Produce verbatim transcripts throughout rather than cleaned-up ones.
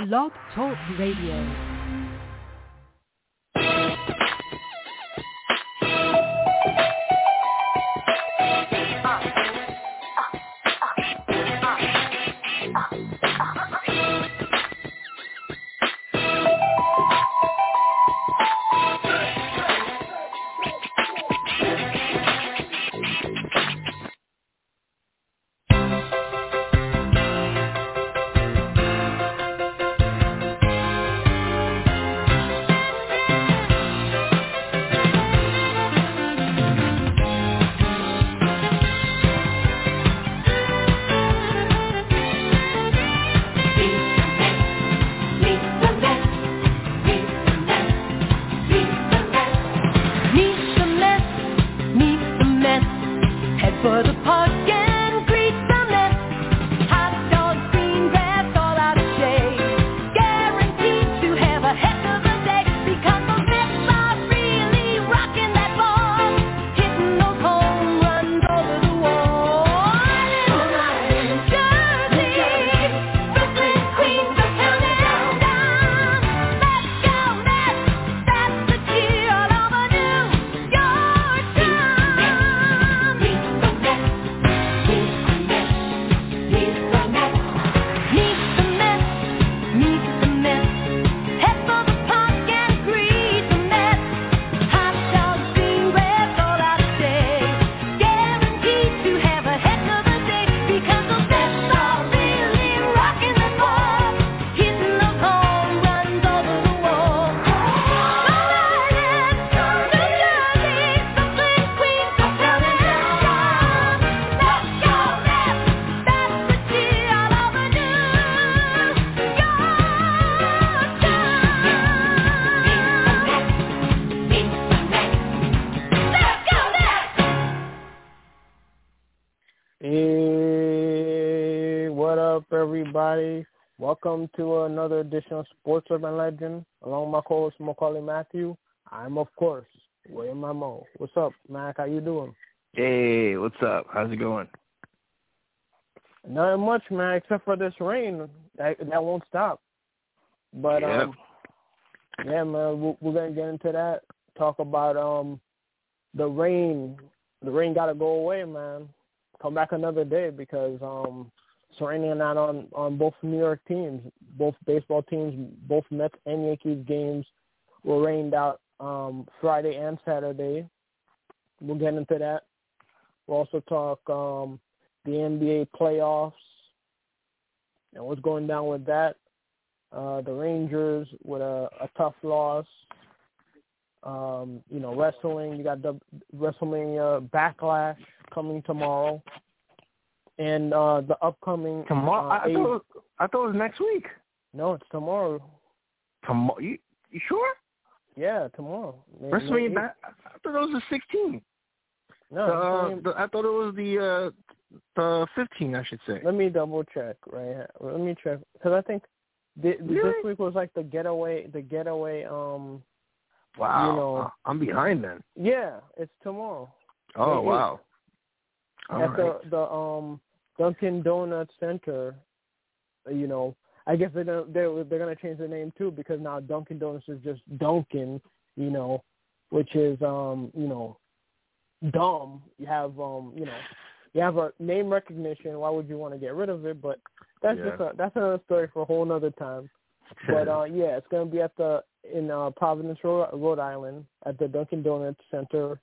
Blog Talk Radio. Everybody, welcome to another edition of Sports Urban Legend. Along with my co-host Macaulay Matthew, I'm of course William Mamo. What's up, Mac? How you doing? Hey, what's up? How's it going? Nothing much, man, except for this rain that that won't stop. But yep. um, yeah, man, we're, we're gonna get into that. Talk about um the rain. The rain gotta go away, man. Come back another day because um. It's raining out on, on both New York teams, both baseball teams, both Mets and Yankees games were rained out um, Friday and Saturday. We'll get into that. We'll also talk um, the N B A playoffs and what's going down with that. Uh, the Rangers with a, a tough loss. Um, you know, wrestling. You got the WrestleMania Backlash coming tomorrow. And uh, the upcoming tomorrow. Uh, I, thought it was, I thought it was next week. No, it's tomorrow. Tomorrow? You, you sure? Yeah, tomorrow. WrestleMania. Back, I thought it was the sixteenth. No, the, uh, the, I thought it was the uh, the fifteenth. I should say. Let me double check right here. Let me check because I think th- really? this week was like the getaway. The getaway. Um. Wow. You know, I'm behind then. Yeah, it's tomorrow. Oh it, wow. All At right. the the um Dunkin' Donuts Center, you know, I guess they're gonna, they're they're gonna change the name too because now Dunkin' Donuts is just Dunkin', you know, which is um you know, dumb. You have um you know, you have a name recognition. Why would you want to get rid of it? But that's yeah. just a, that's another story for a whole other time. But uh yeah, it's gonna be at the in uh, Providence, Rhode, Rhode Island, at the Dunkin' Donuts Center.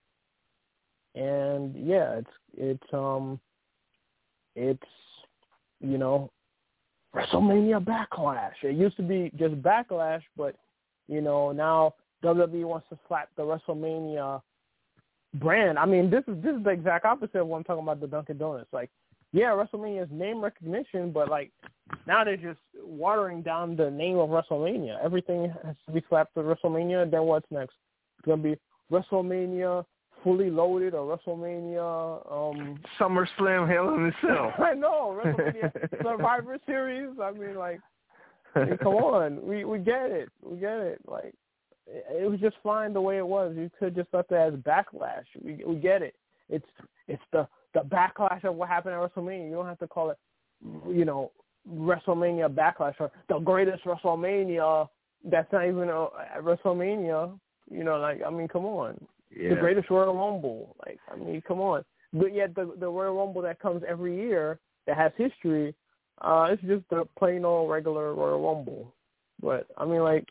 And yeah, it's it's um it's you know WrestleMania Backlash. It used to be just Backlash, but you know now W W E wants to slap the WrestleMania brand. I mean, this is this is the exact opposite of what I'm talking about the Dunkin' Donuts. Like, yeah, WrestleMania is name recognition, but like now they're just watering down the name of WrestleMania. Everything has to be slapped to WrestleMania. Then what's next? It's gonna be WrestleMania Fully Loaded or WrestleMania um SummerSlam Hell in a Cell. I know, WrestleMania Survivor Series. I mean, like, I mean, come on, we we get it, we get it. Like, it, it was just fine the way it was. You could just left it as Backlash. We we get it. It's it's the the backlash of what happened at WrestleMania. You don't have to call it, you know, WrestleMania Backlash or the greatest WrestleMania that's not even a, a WrestleMania. You know, like, I mean, come on. Yeah. The greatest Royal Rumble. Like, I mean, come on. But yet the, the Royal Rumble that comes every year that has history, uh, it's just a plain old regular Royal Rumble. But, I mean, like,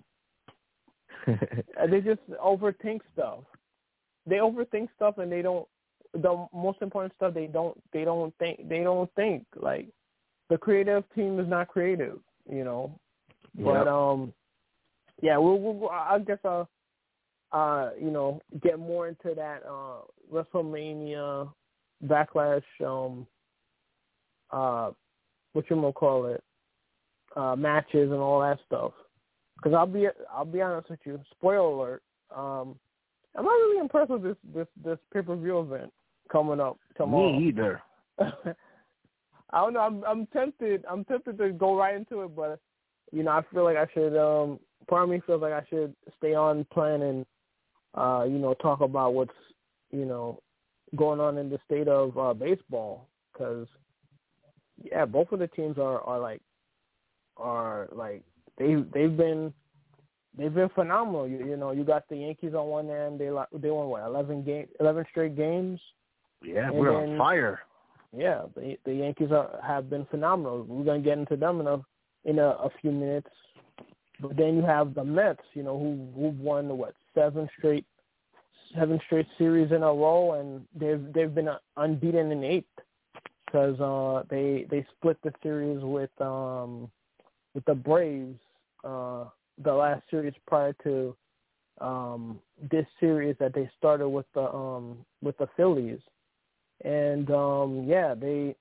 they just overthink stuff. They overthink stuff and they don't, the most important stuff they don't, they don't think, they don't think. Like, the creative team is not creative, you know. But, yep. um, yeah, we'll, we'll, I guess I'll, uh, you know, get more into that uh, WrestleMania Backlash, um, uh, what you gonna call it, uh, matches and all that stuff. Because I'll be, I'll be honest with you. Spoiler alert. Um, I'm not really impressed with this this this pay per view event coming up tomorrow. Me either. I don't know. I'm I'm tempted. I'm tempted to go right into it, but you know, I feel like I should. Um, part of me feels like I should stay on plan and uh, you know, talk about what's you know going on in the state of uh, baseball. Because yeah, both of the teams are, are like are like they they've been they've been phenomenal. You, you know, you got the Yankees on one end. They they won what eleven game eleven straight games. Yeah, and we're then, on fire. Yeah, the the Yankees are, have been phenomenal. We're gonna get into them in a in a, a few minutes. But then you have the Mets, you know, who who've won what seven straight seven straight series in a row, and they've they've been unbeaten in eight because uh, they they split the series with um with the Braves uh, the last series prior to um, this series that they started with the um with the Phillies. And, um, yeah, they,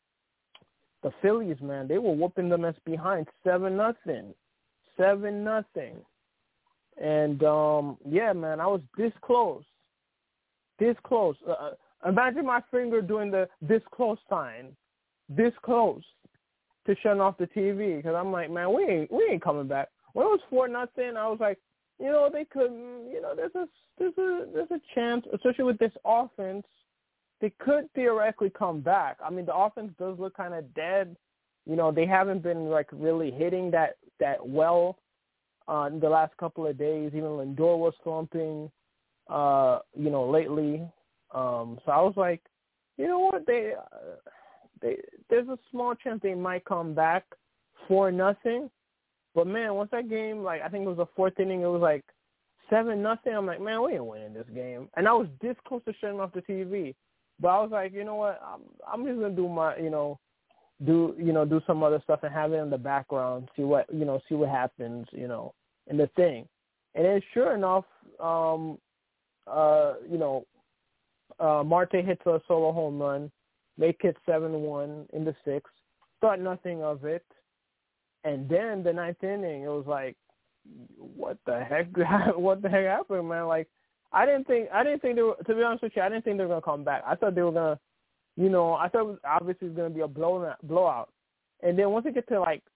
the Phillies, man, they were whooping the Mets behind seven nothing, seven nothing. And, um, yeah, man, I was this close, this close. Uh, imagine my finger doing the this close sign, this close to shutting off the T V. Because I'm like, man, we ain't, we ain't coming back. When it was four nothing, I was like, you know, they could, you know, there's a, there's a, there's a chance, especially with this offense. They could theoretically come back. I mean, the offense does look kind of dead. You know, they haven't been, like, really hitting that, that well uh, in the last couple of days. Even Lindor was slumping, uh, you know, lately. Um, so I was like, you know what? They, uh, they there's a small chance they might come back for nothing. But, man, once that game, like, I think it was the fourth inning, it was like seven nothing. I'm like, man, we ain't winning this game. And I was this close to shutting off the T V. But I was like, you know what? I'm, I'm just gonna do my, you know, do you know, do some other stuff and have it in the background, see what, you know, see what happens, you know, in the thing. And then, sure enough, um, uh, you know, uh, Marte hits a solo home run, make it seven one in the sixth. Thought nothing of it, and then the ninth inning, it was like, what the heck? What the heck happened, man? Like. I didn't think I didn't think they were, to be honest with you, I didn't think they were gonna come back. I thought they were gonna, you know, I thought it was obviously it was gonna be a blowout, blowout. And then once it get to like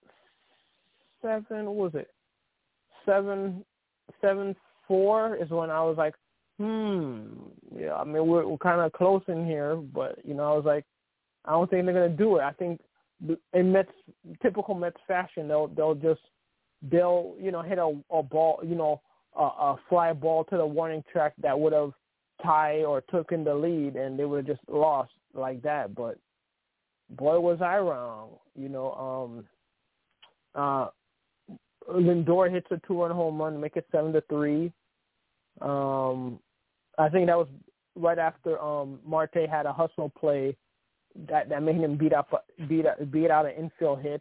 seven, what was it? Seven, seven four is when I was like, hmm, yeah. I mean, we're we're kind of close in here, but you know, I was like, I don't think they're gonna do it. I think in Mets typical Mets fashion, they'll they'll just they'll you know hit a, a ball, you know. A, a fly ball to the warning track that would have tied or taken the lead, and they would have just lost like that. But boy, was I wrong. You know, um, uh, Lindor hits a two-run home run, make it seven to three. Um, I think that was right after um, Marte had a hustle play that, that made him beat up beat beat out an infield hit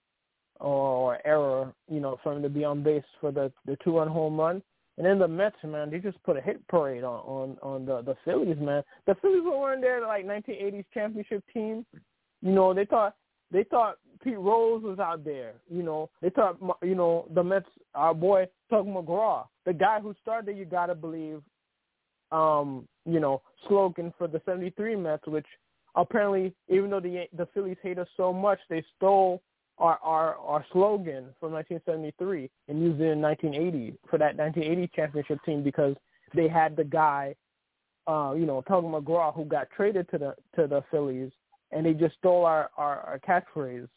or error, you know, for him to be on base for the, the two-run home run. And then the Mets, man, they just put a hit parade on, on, on the, the Phillies, man. The Phillies were in there like nineteen eighties championship team. You know, they thought they thought Pete Rose was out there. You know, they thought, you know, the Mets, our boy Tug McGraw, the guy who started, you got to believe, um, you know, slogan for the seventy-three Mets, which apparently, even though the the Phillies hate us so much, they stole Our, our our slogan from nineteen seventy-three and used it in nineteen eighty for that nineteen eighty championship team because they had the guy, uh, you know, Tug McGraw, who got traded to the to the Phillies, and they just stole our, our, our catchphrase.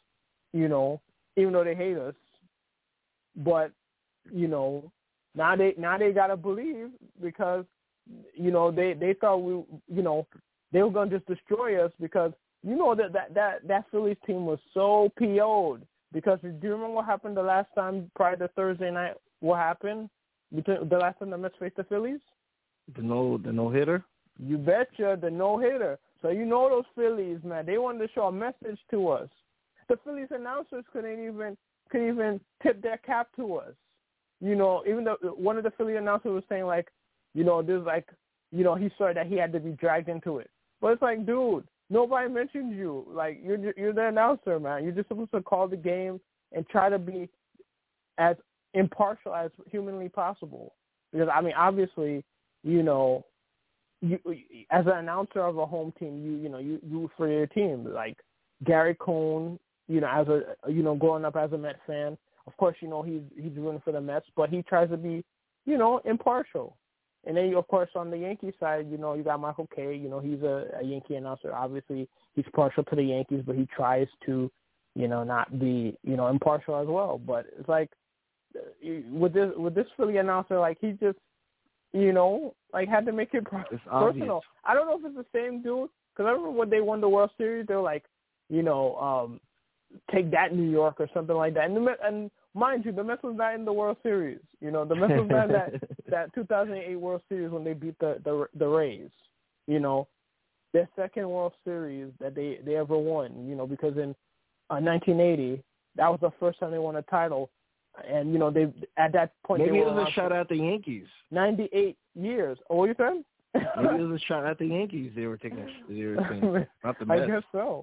you know, even though they hate us. But, you know, now they now they gotta believe because, you know, they, they thought we, you know, they were gonna just destroy us because you know that that that, that Phillies team was so P O'd because do you remember what happened the last time prior to Thursday night? What happened between the last time the Mets faced the Phillies? The no the no hitter. You betcha, the no hitter. So you know those Phillies, man. They wanted to show a message to us. The Phillies announcers couldn't even could even tip their cap to us. You know, even though one of the Philly announcers was saying like, you know, there's like, you know, he saw that he had to be dragged into it. But it's like, dude, nobody mentioned you. Like you're you're the announcer, man. You're just supposed to call the game and try to be as impartial as humanly possible. Because I mean, obviously, you know, you as an announcer of a home team, you you know you you root for your team. Like Gary Cohn, you know, as a you know growing up as a Met fan, of course, you know he's he's rooting for the Mets, but he tries to be, you know, impartial. And then, of course, on the Yankee side, you know, you got Michael Kay. You know, he's a, a Yankee announcer. Obviously, he's partial to the Yankees, but he tries to, you know, not be, you know, impartial as well. But it's like with this with this Philly announcer, like he just, you know, like had to make it personal. It's obvious. I don't know if it's the same dude because I remember when they won the World Series, they were like, you know, um, take that New York or something like that. And, the, and mind you, the Mets was not in the World Series. You know, the Mets was not in that that two thousand eight World Series when they beat the, the the Rays. You know, their second World Series that they, they ever won. You know, because in uh, nineteen eighty, that was the first time they won a title. And, you know, they at that point Maybe they it were was a shot at the Yankees. ninety-eight years. Oh, what you said? Maybe it was a shot at the Yankees. They were taking. They were taking not the Mets. I guess so.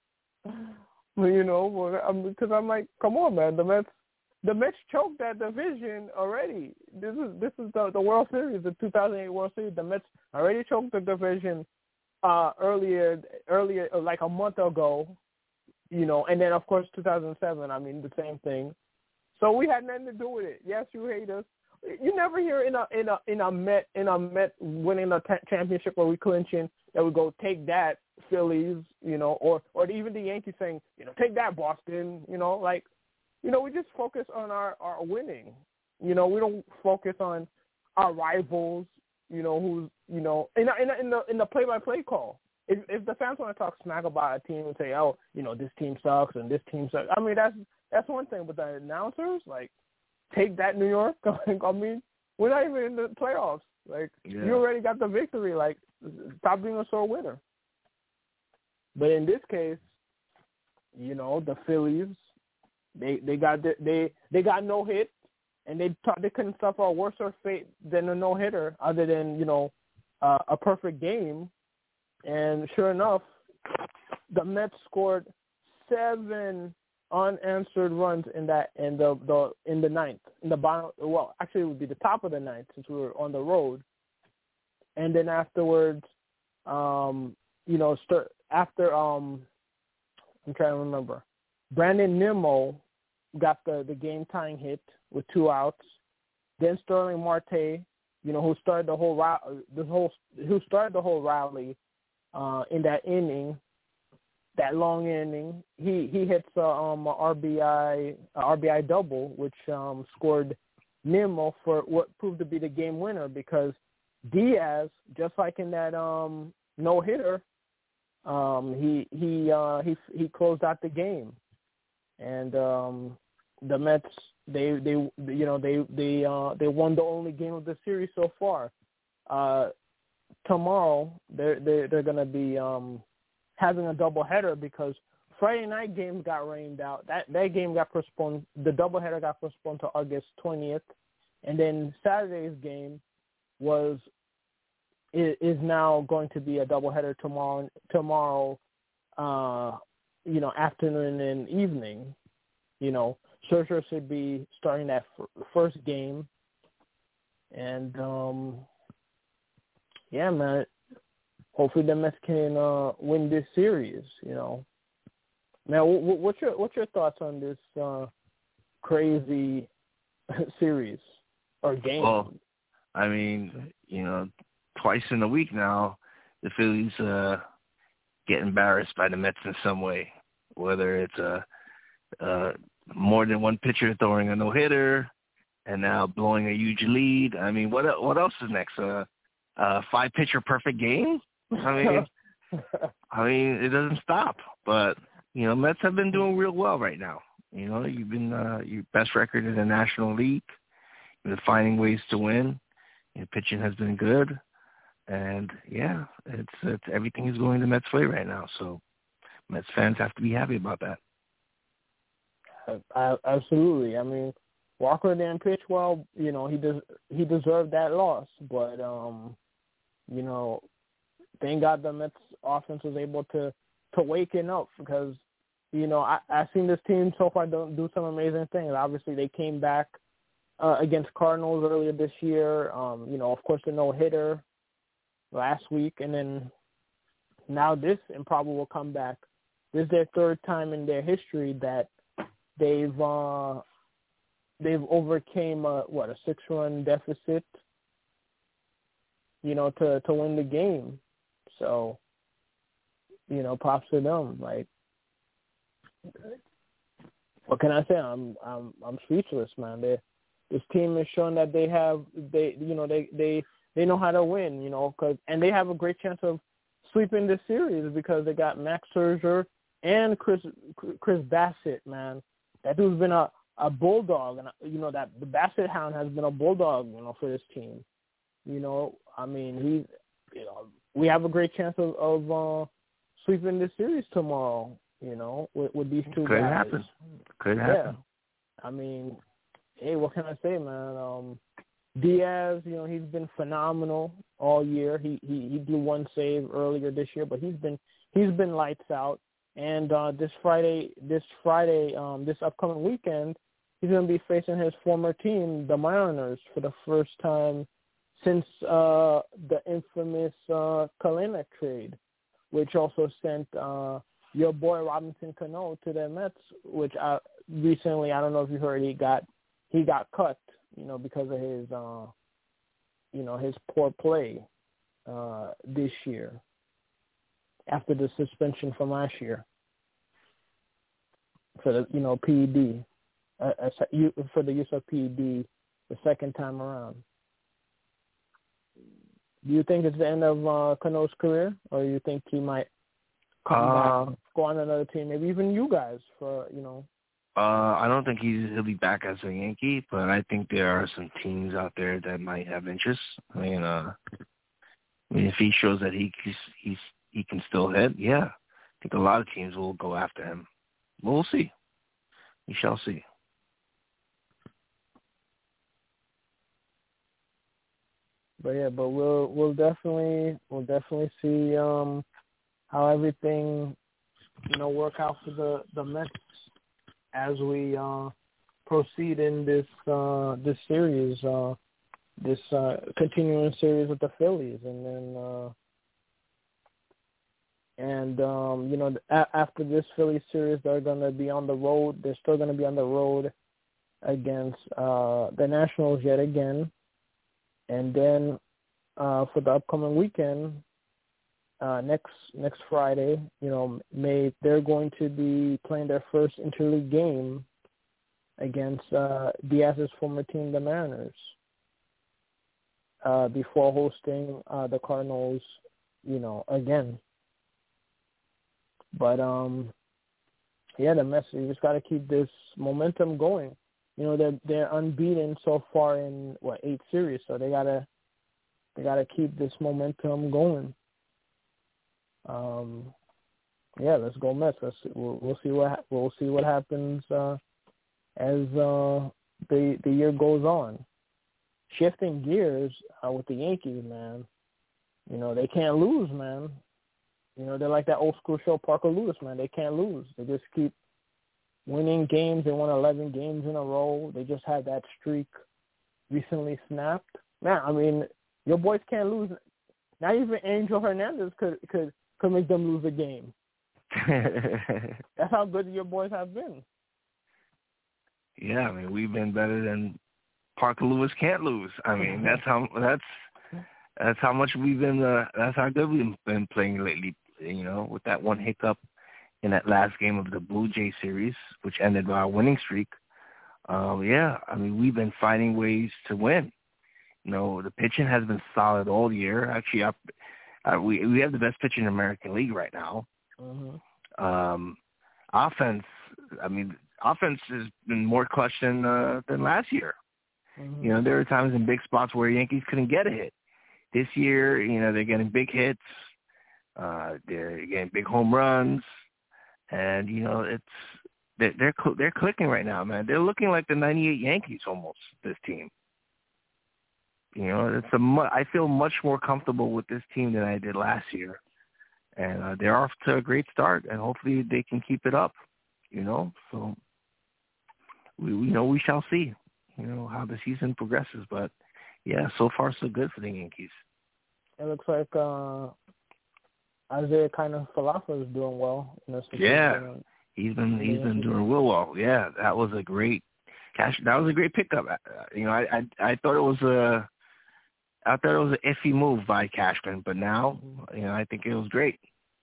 Well, you know, because I'm like, come on, man, the Mets, the Mets choked that division already. This is this is the the World Series, the two thousand eight World Series. The Mets already choked the division uh, earlier, earlier like a month ago, you know, and then of course two thousand seven. I mean, the same thing. So we had nothing to do with it. Yes, you hate us. You never hear in a in a in a Met in a Met winning a t- championship or we clinching that we go take that Phillies, you know, or or even the Yankees saying, you know, take that Boston, you know, like, you know, we just focus on our, our winning. You know, we don't focus on our rivals, you know, who's, you know, in in in the in the play by play call. If if the fans want to talk smack about a team and say, oh, you know, this team sucks and this team sucks, I mean that's that's one thing. But the announcers, like, take that New York. I mean, we're not even in the playoffs. Like, yeah. You already got the victory. Like, stop being a sore winner. But in this case, you know, the Phillies, they they got the, they they got no hit, and they thought they couldn't suffer a worse fate than a no hitter, other than you know uh, a perfect game. And sure enough, the Mets scored seven unanswered runs in that in the, the in the ninth in the bottom. Well, actually, it would be the top of the ninth since we were on the road. And then afterwards, um, you know, start, after um, I'm trying to remember, Brandon Nimmo got the, the game tying hit with two outs. Then Sterling Marte, you know, who started the whole the whole who started the whole rally uh, in that inning. That long inning, he he hits a, um, a R B I a R B I double, which um, scored Nimmo for what proved to be the game winner because Diaz, just like in that um, no hitter, um, he he uh, he he closed out the game, and um, the Mets they they you know they they uh, they won the only game of the series so far. Uh, tomorrow they're they're they're gonna be um, having a doubleheader because Friday night games got rained out. That that game got postponed. The doubleheader got postponed to August twentieth, and then Saturday's game was is, is now going to be a doubleheader tomorrow. Tomorrow, uh, you know, afternoon and evening. You know, Scherzer should be starting that f- first game, and um, yeah, man. Hopefully the Mets can uh, win this series, you know. Now, w- what's your what's your thoughts on this uh, crazy series or game? Well, I mean, you know, twice in a week now, the Phillies uh, get embarrassed by the Mets in some way, whether it's a uh, more than one pitcher throwing a no-hitter, and now blowing a huge lead. I mean, what what else is next? Uh, uh, five-pitcher perfect game? I mean, I mean, it doesn't stop. But, you know, Mets have been doing real well right now. You know, you've been uh, your best record in the National League. You've been finding ways to win. Your pitching has been good. And, yeah, it's, it's everything is going the Mets' way right now. So Mets fans have to be happy about that. I, absolutely. I mean, Walker didn't pitch well. You know, he des- he deserved that loss. But, um, you know, thank God the Mets offense was able to, to waken up because, you know, I, I've seen this team so far do, do some amazing things. Obviously, they came back uh, against Cardinals earlier this year. Um, you know, of course, the no-hitter last week. And then now this improbable comeback. This is their third time in their history that they've uh, they've overcame, a, what, a six-run deficit, you know, to, to win the game. So, you know, props to them. Like, what can I say? I'm I'm I'm speechless, man. They, this team is showing that they have they you know they they, they know how to win, you know, cause, and they have a great chance of sweeping this series because they got Max Scherzer and Chris Chris Bassett, man. That dude's been a, a bulldog, and you know that the Bassett Hound has been a bulldog, you know, for this team. You know, I mean, he, you know, we have a great chance of, of uh, sweeping this series tomorrow. You know, with, with these two Could guys. happen. Could happen. Yeah. I mean, hey, what can I say, man? Um, Diaz, you know, he's been phenomenal all year. He he he blew one save earlier this year, but he's been he's been lights out. And uh, this Friday, this Friday, um, this upcoming weekend, he's going to be facing his former team, the Mariners, for the first time since uh, the infamous uh, Kalenic trade, which also sent uh, your boy Robinson Cano to the Mets. Which I, recently, I don't know if you heard, he got he got cut, you know, because of his, uh, you know, his poor play uh, this year, after the suspension from last year for the, you know, P E D, uh, for the use of P E D the second time around. Do you think it's the end of uh, Cano's career, or do you think he might come uh, back, go on another team, maybe even you guys for, you know? Uh, I don't think he's, he'll be back as a Yankee, but I think there are some teams out there that might have interest. I mean, uh, I mean, if he shows that he he's, he's he can still hit, yeah, I think a lot of teams will go after him. We'll see. We shall see. But yeah, but we'll we'll definitely we'll definitely see um, how everything, you know, work out for the, the Mets as we uh, proceed in this uh, this series, uh, this uh, continuing series with the Phillies, and then. Uh, And, um, you know, a- after this Phillies series, they're going to be on the road. They're still going to be on the road against uh, the Nationals yet again. And then uh, for the upcoming weekend, uh, next next Friday, you know, May, they're going to be playing their first interleague game against uh, Diaz's former team, the Mariners, uh, before hosting uh, the Cardinals, you know, again. But, um, yeah, the Mets, you just got to keep this momentum going. You know, they're, they're unbeaten so far in, what, eight series, so they got to they gotta keep this momentum going. Um, yeah, let's go Mets. Let's see, we'll, we'll see what we'll see what happens uh, as uh, the the year goes on. Shifting gears uh, with the Yankees, man. You know, they can't lose, man. You know, they're like that old school show, Parker Lewis, man. They can't lose. They just keep winning games. They won eleven games in a row. They just had that streak recently snapped. Man, I mean, your boys can't lose. Not even Angel Hernandez could could, could make them lose a game. That's how good your boys have been. Yeah, I mean, we've been better than Parker Lewis can't lose. I mean, that's how that's that's how much we've been. Uh, that's how good we've been playing lately. You know, with that one hiccup in that last game of the Blue Jay series, which ended by a winning streak. Um, yeah, I mean, we've been finding ways to win. You know, the pitching has been solid all year. Actually, I, uh, we we have the best pitching in the American League right now. Mm-hmm. Um, offense, I mean, offense has been more clutch than uh, than last year. Mm-hmm. You know, there were times in big spots where Yankees couldn't get a hit. This year, you know, they're getting big hits. Uh, they're getting big home runs, and you know, it's they're they're, cl- they're clicking right now, man. They're looking like the ninety-eight Yankees almost. This team. You know, it's a mu- I feel much more comfortable with this team than I did last year, and uh, they're off to a great start, and hopefully they can keep it up. You know, so we, we know we shall see. You know how the season progresses, but yeah, so far so good for the Yankees. It looks like uh, Isaiah kind of Falafel is doing well. You know, Yeah, been, he's been he's been doing real well. Yeah, that was a great cash. That was a great pickup. Uh, you know, I I, I thought it was a I thought it was an iffy move by Cashman, but now, you know, I think it was great.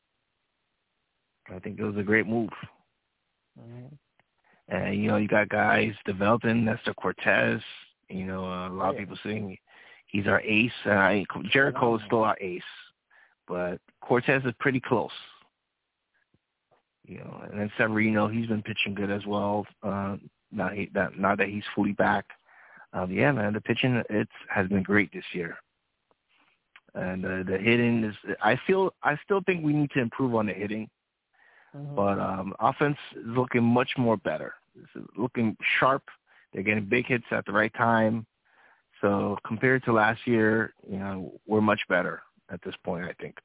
I think it was a great move. Mm-hmm. And, you know, you got guys developing. Nestor Cortez. You know, uh, a lot of yeah. people saying he's our ace. Uh, I, Jared Cole is still our ace, but Cortez is pretty close. You know, and then Severino, he's been pitching good as well. Uh, now, he, that, now that he's fully back. Um, yeah, man, the pitching it's has been great this year, and uh, the hitting is. I feel I still think we need to improve on the hitting, Mm-hmm. but um, offense is looking much more better. It's looking sharp. They're getting big hits at the right time. So compared to last year, you know, we're much better at this point, I think.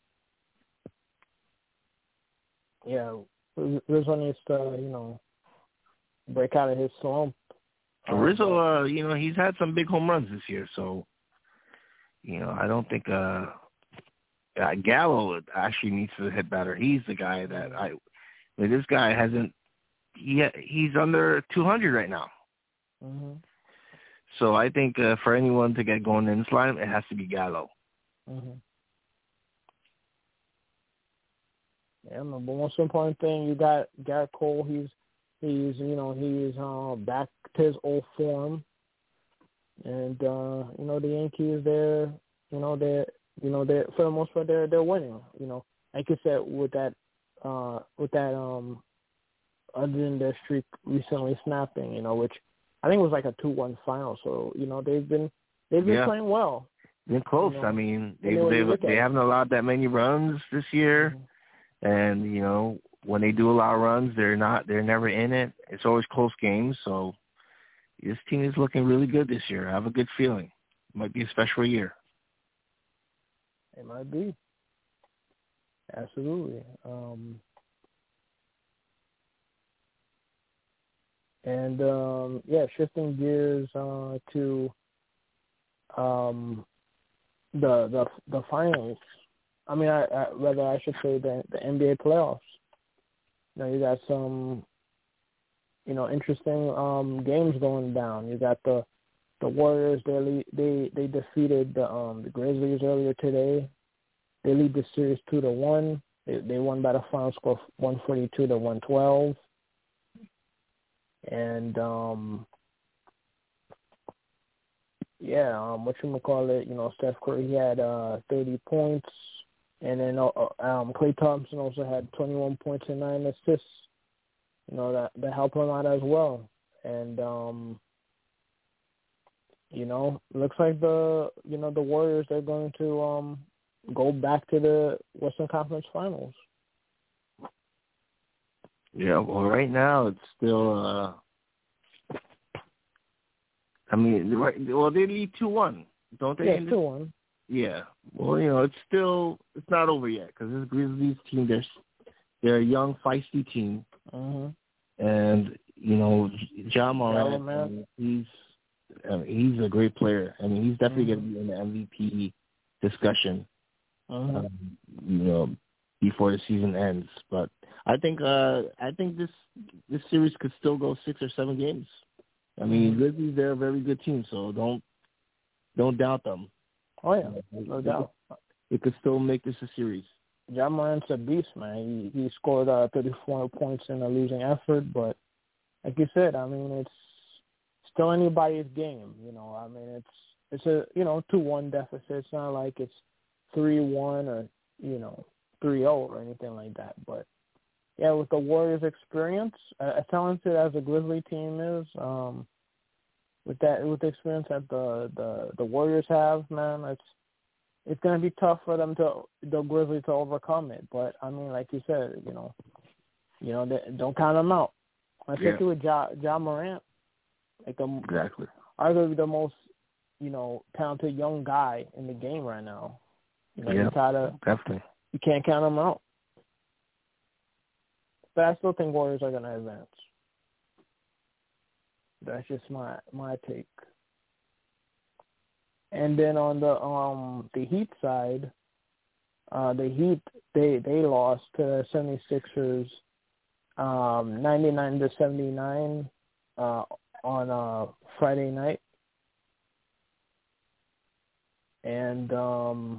Yeah, Rizzo needs to, you know, break out of his slump. So Rizzo, uh, you know, he's had some big home runs this year, so, you know, I don't think uh, uh, Gallo actually needs to hit better. He's the guy that I, I mean, this guy hasn't, he he's under two hundred right now. Mm-hmm. So I think uh, for anyone to get going in this line, it has to be Gallo. Mm-hmm. Yeah, man, but most important thing, you got Garrett Cole. He's he's you know he's uh, back to his old form, and uh, you know the Yankees they're you know they're you know they for the most part they're they're winning. You know, like you said with that uh, with that um other than their streak recently snapping, you know, which I think was like a two one final. So you know they've been they've been yeah. playing well. Been close. You know, I mean, they they they they haven't allowed that many runs this year. Mm-hmm. And, you know, when they do allow runs, they're not, they're never in it. It's always close games. So this team is looking really good this year. I have a good feeling. It might be a special year. It might be. Absolutely. Um, and, um, yeah, shifting gears uh, to um, the, the the finals. I mean, I, I, rather I should say the, the N B A playoffs. You know, you got some, you know, interesting um, games going down. You got the the Warriors. They lead, they they defeated the um, the Grizzlies earlier today. They lead the series two to one. They they won by the final score of one forty two to one twelve. And um, yeah, um, what you call it? You know, Steph Curry he had uh, thirty points. And then uh, um, Klay Thompson also had twenty-one points and nine assists. You know that that helped him out as well. And um, you know, looks like the you know the Warriors they're going to um, go back to the Western Conference Finals. Yeah. Well, right now it's still. Uh, I mean, right. Well, they lead two one, don't they? Yeah, two one. Yeah. Well, you know, it's still it's not over yet because this Grizzlies team, they're they're a young, feisty team, Mm-hmm. and you know, Ja Morant, man. I mean, he's I mean, he's a great player. I mean, he's definitely Mm-hmm. going to be in the M V P discussion, Mm-hmm. um, you know, before the season ends. But I think uh, I think this this series could still go six or seven games. I mean, Mm-hmm. Grizzlies they're a very good team, so don't don't doubt them. Oh yeah, no doubt. It could still make this a series. Ja Morant's a beast, man. He he scored uh, thirty-four points in a losing effort, but like you said, I mean, it's still anybody's game. You know, I mean, it's it's a you know two one deficit. It's not like it's three one or you know three zero or anything like that. But yeah, with the Warriors' experience, as talented as the Grizzly team is, um, with that with the experience that the the, the Warriors have, man, it's it's gonna be tough for them to the Grizzlies to overcome it. But I mean, like you said, you know, you know, they, don't count them out. Especially yeah. with Ja, Ja Morant, like the exactly, arguably the most you know talented young guy in the game right now. You know, yeah, you gotta definitely. You can't count them out. But I still think Warriors are gonna advance. That's just my my take. And then on the um the Heat side, uh, the Heat they they lost to the seventy-sixers um, ninety-nine to seventy-nine uh, on uh, Friday night, and um,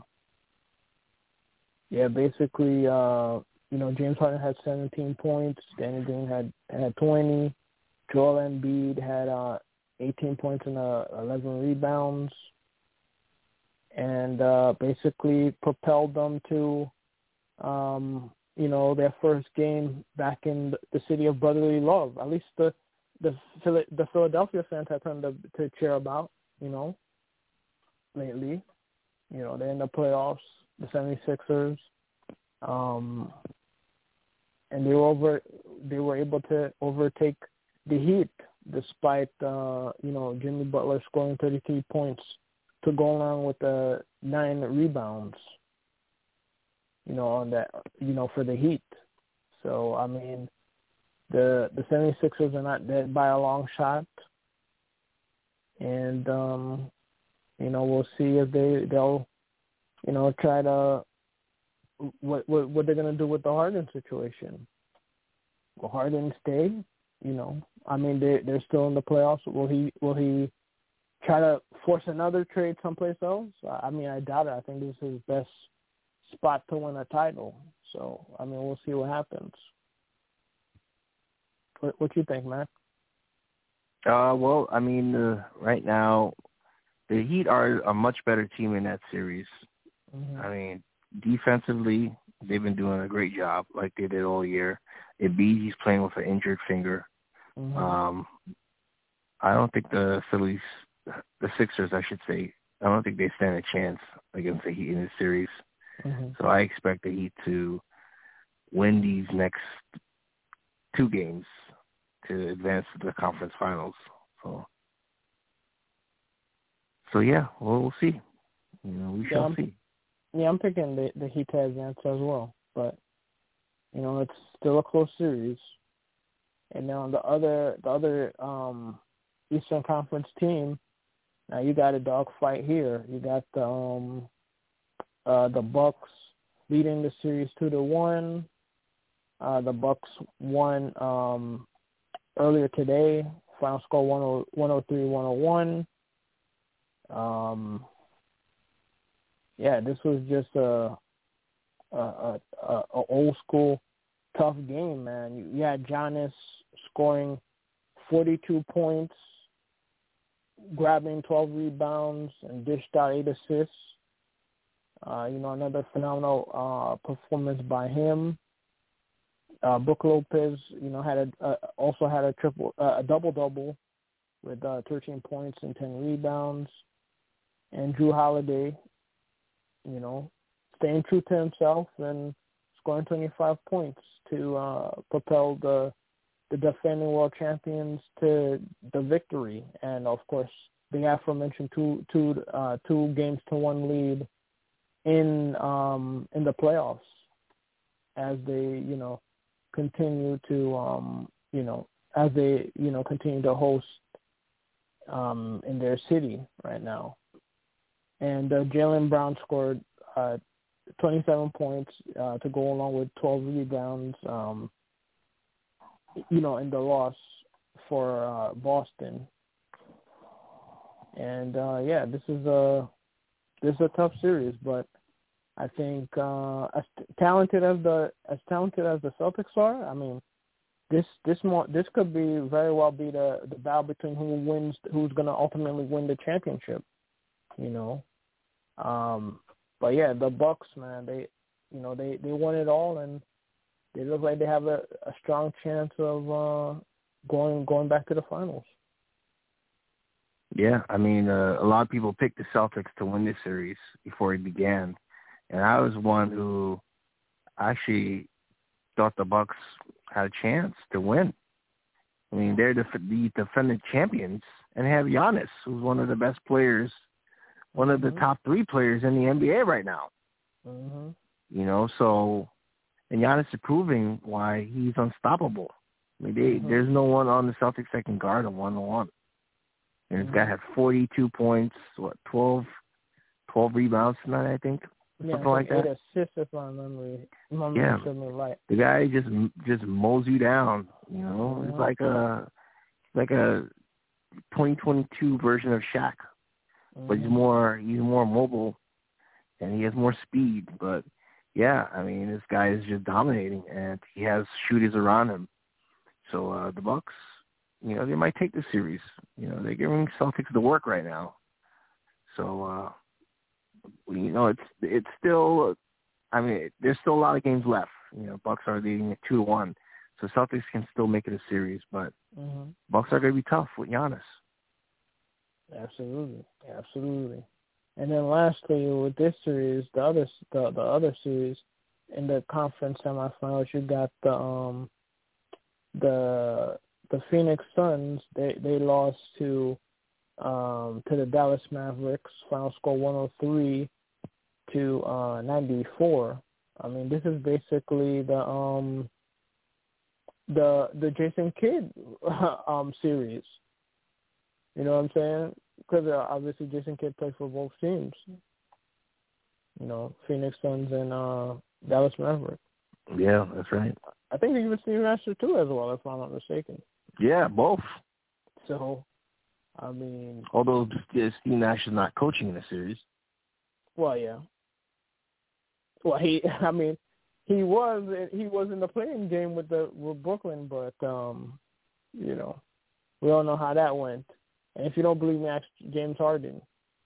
yeah, basically, uh, you know, James Harden had seventeen points, Danny Green had had twenty, Joel Embiid had uh, eighteen points and uh, eleven rebounds. And uh, basically propelled them to, um, you know, their first game back in the city of brotherly love. At least the the, the Philadelphia fans have something to, to cheer about, you know, lately. You know, they're in the playoffs, the seventy-sixers, um, and they were over. They were able to overtake the Heat despite, uh, you know, Jimmy Butler scoring thirty-three points. To go along with the nine rebounds, you know, on that, you know, for the Heat. So, I mean, the the seventy-sixers are not dead by a long shot. And, um, you know, we'll see if they, they'll, you know, try to, what what, what they're going to do with the Harden situation. Will Harden stay? You know, I mean, they, they're still in the playoffs. Will he, will he, try to force another trade someplace else? I mean, I doubt it. I think this is his best spot to win a title. So, I mean, we'll see what happens. What, what you think, Matt? Uh, well, I mean, uh, right now, the Heat are a much better team in that series. Mm-hmm. I mean, defensively, they've been doing a great job, like they did all year. Embiid, he's playing with an injured finger. Mm-hmm. Um, I don't think the Phillies, the Sixers, I should say, I don't think they stand a chance against the Heat in this series. Mm-hmm. So I expect the Heat to win these next two games to advance to the conference finals. So, so yeah, well, we'll see. You know, we yeah, shall I'm, see. Yeah, I'm picking the, the Heat to advance as well. But, you know, it's still a close series. And now the other, the other um, Eastern Conference team, now you got a dogfight here. You got the um, uh, the Bucks leading the series two to one. Uh, the Bucks won um, earlier today. Final score one oh three one oh one. Um, yeah, this was just a a, a, a old school tough game, man. You, you had Giannis scoring forty-two points, grabbing twelve rebounds, and dished out eight assists. Uh, you know, another phenomenal uh, performance by him. Uh, Brook Lopez, you know, had a uh, also had a triple, uh, a double double with uh, thirteen points and ten rebounds. And Jrue Holiday, you know, staying true to himself and scoring twenty-five points to uh, propel the the defending world champions to the victory. And of course, the aforementioned two two uh, two games to one lead in um, in the playoffs as they you know continue to um, you know as they you know continue to host um, in their city right now. And uh, Jaylen Brown scored uh, twenty-seven points uh, to go along with twelve rebounds. Um, you know, in the loss for uh, Boston. And uh, yeah, this is a this is a tough series, but I think uh, as talented as the as talented as the Celtics are, I mean, this this more this could be very well be the the battle between who wins, who's going to ultimately win the championship. You know, um, but yeah, the Bucks, man, they you know they, they won it all, and they look like they have a, a strong chance of uh, going going back to the finals. Yeah, I mean, uh, a lot of people picked the Celtics to win this series before it began, and I was one who actually thought the Bucks had a chance to win. I mean, they're the, the defending champions, and they have Giannis, who's one of the best players, one of the Mm-hmm. top three players in the N B A right now. Mm-hmm. You know, so, and Giannis is proving why he's unstoppable. I mean, they, Mm-hmm. there's no one on the Celtics that can guard him one-on-one. And this Mm-hmm. guy had forty-two points, what, twelve, twelve rebounds tonight, I think, Yeah, something I like think that. eight assists if my memory, memory Yeah, serves me right. the guy just just mows you down. You know, Mm-hmm. it's like a like a twenty twenty-two version of Shaq, Mm-hmm. but he's more he's more mobile and he has more speed. But yeah, I mean, this guy is just dominating, and he has shooters around him. So uh, the Bucks, you know, they might take the series. You know, they're giving Celtics the work right now. So, uh, you know, it's it's still, I mean, there's still a lot of games left. You know, Bucks are leading at two to one, so Celtics can still make it a series. But Mm-hmm. Bucks are going to be tough with Giannis. Absolutely, absolutely. And then lastly, with this series, the other the, the other series in the conference semifinals, you got the um the the Phoenix Suns. They they lost to um to the Dallas Mavericks. Final score one hundred three to uh, ninety-four. I mean, this is basically the um the the Jason Kidd um series. You know what I'm saying? Because uh, obviously Jason Kidd played for both teams. You know, Phoenix Suns and uh, Dallas Mavericks. Yeah, that's right. I think even Steve Nash too as well, if I'm not mistaken. Yeah, both. So, I mean, Although Steve Nash is not coaching in the series. well, yeah. Well, he, I mean, he was he was in the playing game with the with Brooklyn, but um, you know, we all know how that went. And if you don't believe me, ask James Harden,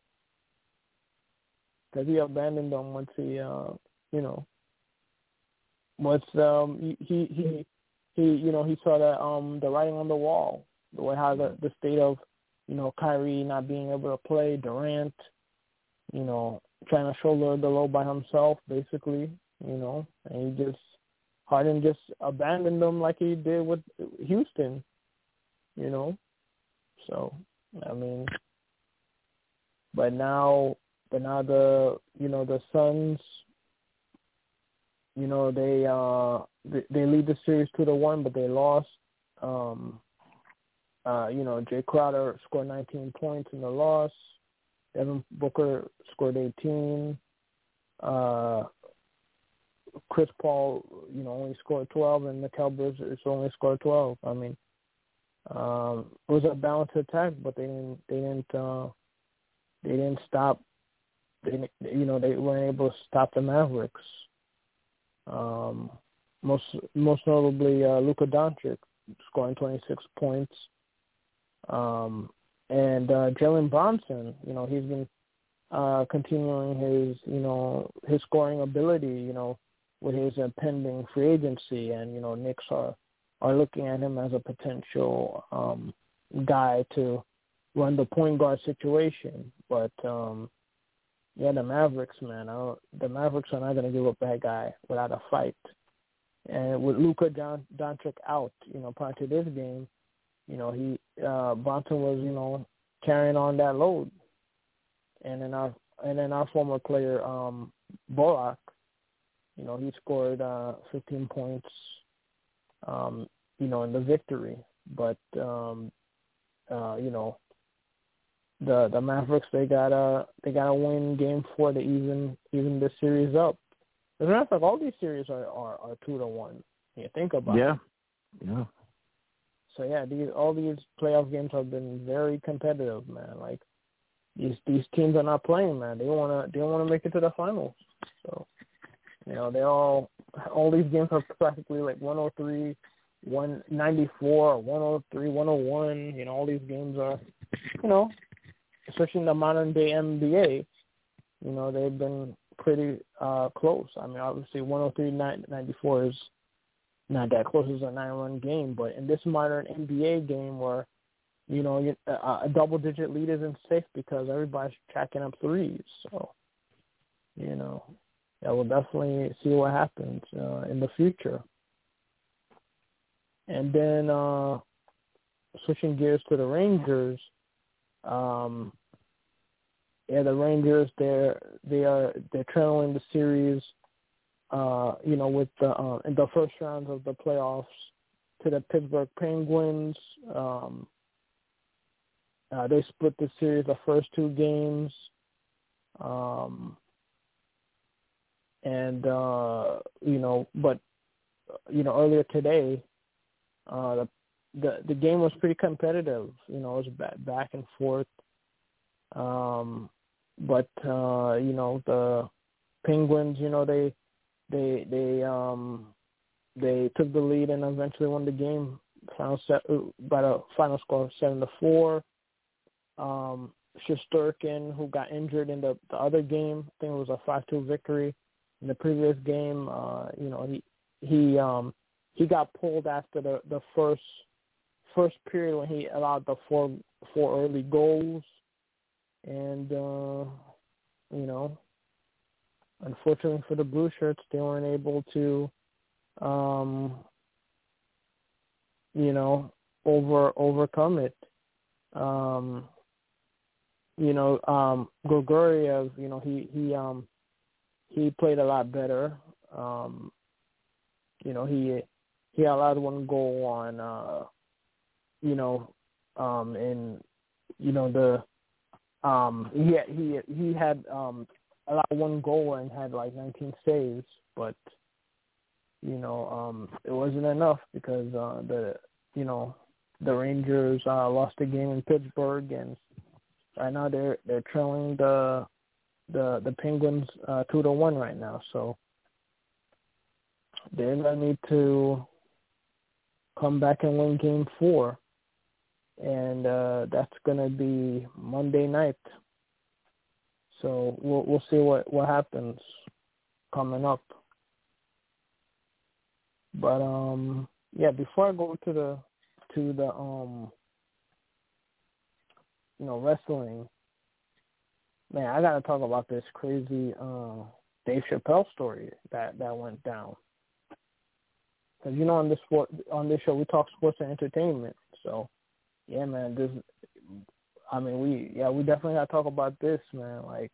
because he abandoned them once he, uh, you know, once um he he he, he you know he saw that um the writing on the wall, the way how the the state of, you know, Kyrie not being able to play, Durant, you know, trying to shoulder the load by himself, basically, you know, and he just, Harden just abandoned them like he did with Houston, you know. So, I mean, but now, but now the, you know, the Suns, you know, they uh they, they lead the series two to one, but they lost. Um, uh, you know, Jay Crowder scored nineteen points in the loss. Devin Booker scored eighteen. Uh, Chris Paul, you know, only scored twelve, and Mikal Bridges only scored twelve. I mean, um, it was a balanced attack, but they didn't, they didn't, uh, they didn't stop. They, didn't, you know, they weren't able to stop the Mavericks. Um, most, most notably, uh, Luka Doncic scoring twenty-six points. Um, and uh, Jalen Bronson, you know, he's been uh, continuing his, you know, his scoring ability, you know, with his uh, pending free agency, and you know, Knicks are are looking at him as a potential um, guy to run the point guard situation. But um, yeah, the Mavericks, man, I don't, the Mavericks are not going to give up that guy without a fight. And with Luka Don, Doncic out, you know, prior to this game, you know, he uh, Bronson was, you know, carrying on that load. And then our and then our former player, um, Bullock, you know, he scored uh, fifteen points, um, you know, in the victory. But um, uh, you know, the the Mavericks, they gotta they gotta win game four to even even the series up. As a matter of fact, all these series are, are, are two to one. You think about yeah. it. Yeah. Yeah. So yeah, these all these playoff games have been very competitive, man. Like, these these teams are not playing, man. They wanna they wanna make it to the finals. So, you know, they all all these games are practically like one oh three, one ninety-four, one oh three, one oh one. You know, all these games are, you know, especially in the modern day N B A, you know, they've been pretty uh, close. I mean, obviously one oh three ninety-four is not that close as a nine-run game, but in this modern N B A game where, you know, a, a double-digit lead isn't safe because everybody's tracking up threes. So, you know, yeah, we'll definitely see what happens uh, in the future. And then uh, switching gears to the Rangers, um, yeah, the Rangers they're they are they're trailing the series, uh, you know, with the uh, in the first rounds of the playoffs to the Pittsburgh Penguins. Um, uh, they split the series the first two games, um, and uh, you know, but you know, earlier today, uh, the the the game was pretty competitive. You know, it was back back and forth. Um, but uh, you know, the Penguins, you know, they they they um they took the lead and eventually won the game. Final set by the final score of seven to four. Um, Shesterkin, who got injured in the, the other game, I think it was a five two victory. In the previous game, uh, you know, he he um he got pulled after the, the first first period when he allowed the four four early goals, and uh, you know, unfortunately for the Blue Shirts, they weren't able to, um, you know, over overcome it. Um, you know, um, Grigoriev, you know, he he um he played a lot better. Um, you know, he he allowed one goal on, uh, you know, um, in you know the um he he he had um allowed one goal and had like nineteen saves, but you know um it wasn't enough because uh, the you know the Rangers uh, lost the game in Pittsburgh, and right now they're they're trailing the the the Penguins uh, two to one right now. So they're gonna need to come back and win Game Four, and uh, that's gonna be Monday night. So we'll we'll see what, what happens coming up. But um yeah, before I go to the to the um you know wrestling, man, I gotta talk about this crazy uh, Dave Chappelle story that, that went down. Because you know on this sport on this show we talk sports and entertainment. So yeah, man, this I mean we yeah we definitely gotta talk about this, man. Like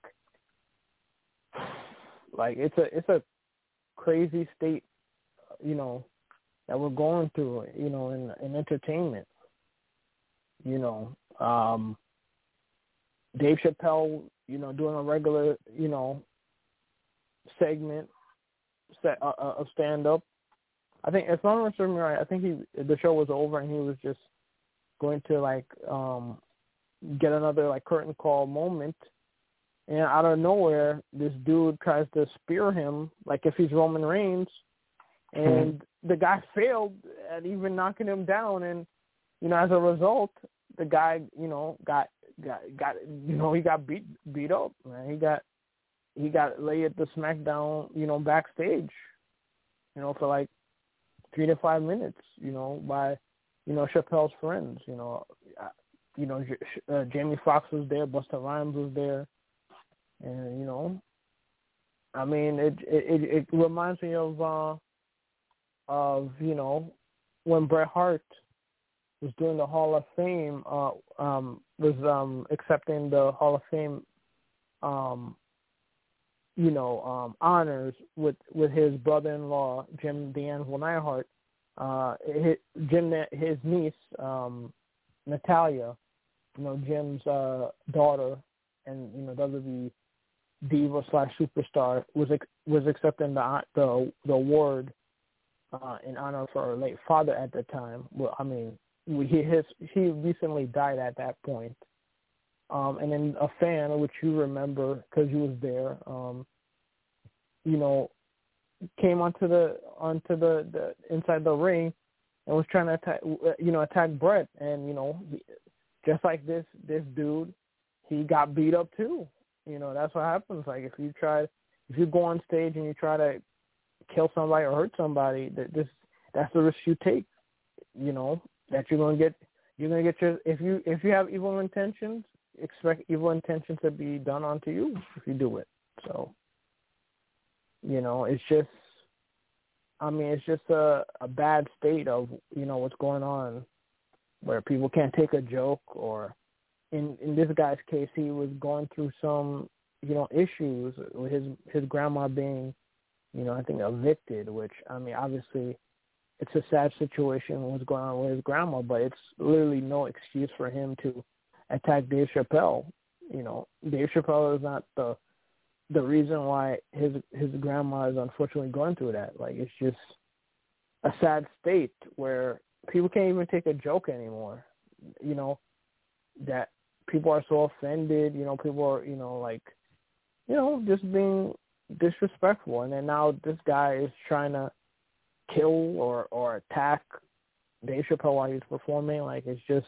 like it's a it's a crazy state, you know, that we're going through, you know, in in entertainment. You know, um, Dave Chappelle, you know, doing a regular, you know, segment set uh, uh, of stand up. I think if I'm remembering right, I think he the show was over and he was just going to like um, get another like curtain call moment. And out of nowhere, this dude tries to spear him like if he's Roman Reigns, and mm-hmm. the guy failed at even knocking him down. And you know, as a result, the guy, you know, got got got you know he got beat beat up. Man, he got he got laid at the SmackDown, you know, backstage, you know, for like three to five minutes, you know, by you know Chappelle's friends. You know, you know, uh, Jamie Foxx was there, Busta Rhymes was there. And you know, I mean, it it it reminds me of uh, of you know when Bret Hart was doing the Hall of Fame, uh, um, was um, accepting the Hall of Fame, um, you know, um, honors with with his brother-in-law Jim D'Angelo Neidhart, uh, his, Jim his niece um, Natalia, you know, Jim's uh, daughter, and you know W W E diva slash superstar was was accepting the the the award uh, in honor of her late father at the time. Well, I mean, he his he recently died at that point, Um, and then a fan, which you remember because you was there, um, you know, came onto the onto the, the inside the ring and was trying to attack, you know, attack Bret. And you know, just like this this dude, he got beat up too. You know, that's what happens. Like if you try, if you go on stage and you try to kill somebody or hurt somebody, that this that's the risk you take. You know, that you're gonna get you're gonna get your if you if you have evil intentions, expect evil intentions to be done onto you if you do it. So, you know, it's just, I mean, it's just a, a bad state of, you know, what's going on where people can't take a joke, or in, in this guy's case, he was going through some, you know, issues with his, his grandma being, you know, I think evicted, which, I mean, obviously it's a sad situation what's going on with his grandma, but it's literally no excuse for him to attack Dave Chappelle. You know, Dave Chappelle is not the the reason why his his grandma is unfortunately going through that. Like, it's just a sad state where people can't even take a joke anymore. You know, that people are so offended. You know, people are, you know, like, you know, just being disrespectful. And then now this guy is trying to kill or or attack Dave Chappelle while he's performing. Like, it's just.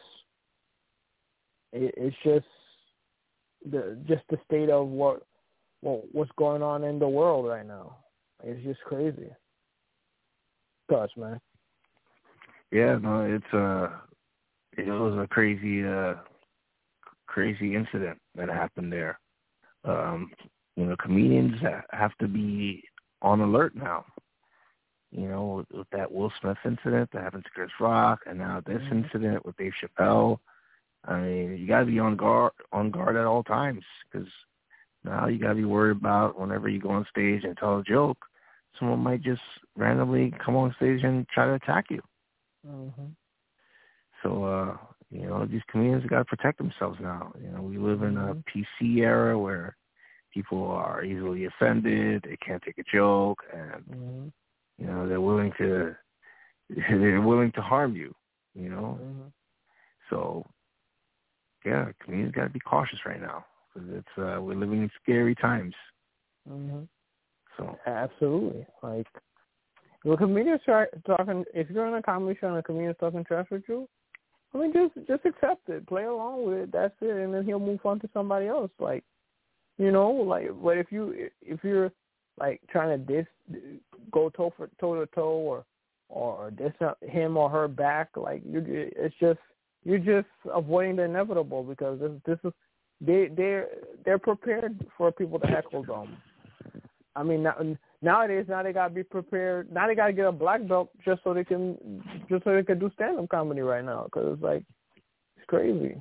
It's just the just the state of what, what what's going on in the world right now. It's just crazy. Gosh, man. Yeah, no, it's uh it was a crazy uh crazy incident that happened there. Um, you know, comedians have to be on alert now. You know, with, with that Will Smith incident that happened to Chris Rock, and now this mm-hmm. incident with Dave Chappelle. I mean, you got to be on guard on guard at all times, because now you got to be worried about whenever you go on stage and tell a joke, someone might just randomly come on stage and try to attack you. Mm-hmm. So, uh, you know, these comedians got to protect themselves now. You know, we live in mm-hmm. a P C era where people are easily offended, they can't take a joke, and, mm-hmm. you know, they're willing to they're willing to harm you, you know. Mm-hmm. So, yeah, comedians got to be cautious right now, because it's uh, we're living in scary times. Mm-hmm. So absolutely, like, when comedians start talking, if you're on a comedy show and a comedian's talking trash with you, I mean, just just accept it, play along with it. That's it, and then he'll move on to somebody else. Like, you know, like, but if you if you're like trying to diss, go toe for toe to toe, or or diss him or her back, like, you, it's just. You're just avoiding the inevitable, because this, this is they they're they're prepared for people to heckle them. I mean, now, nowadays now they gotta be prepared. Now they gotta get a black belt just so they can just so they can do stand up comedy right now, because it's like it's crazy.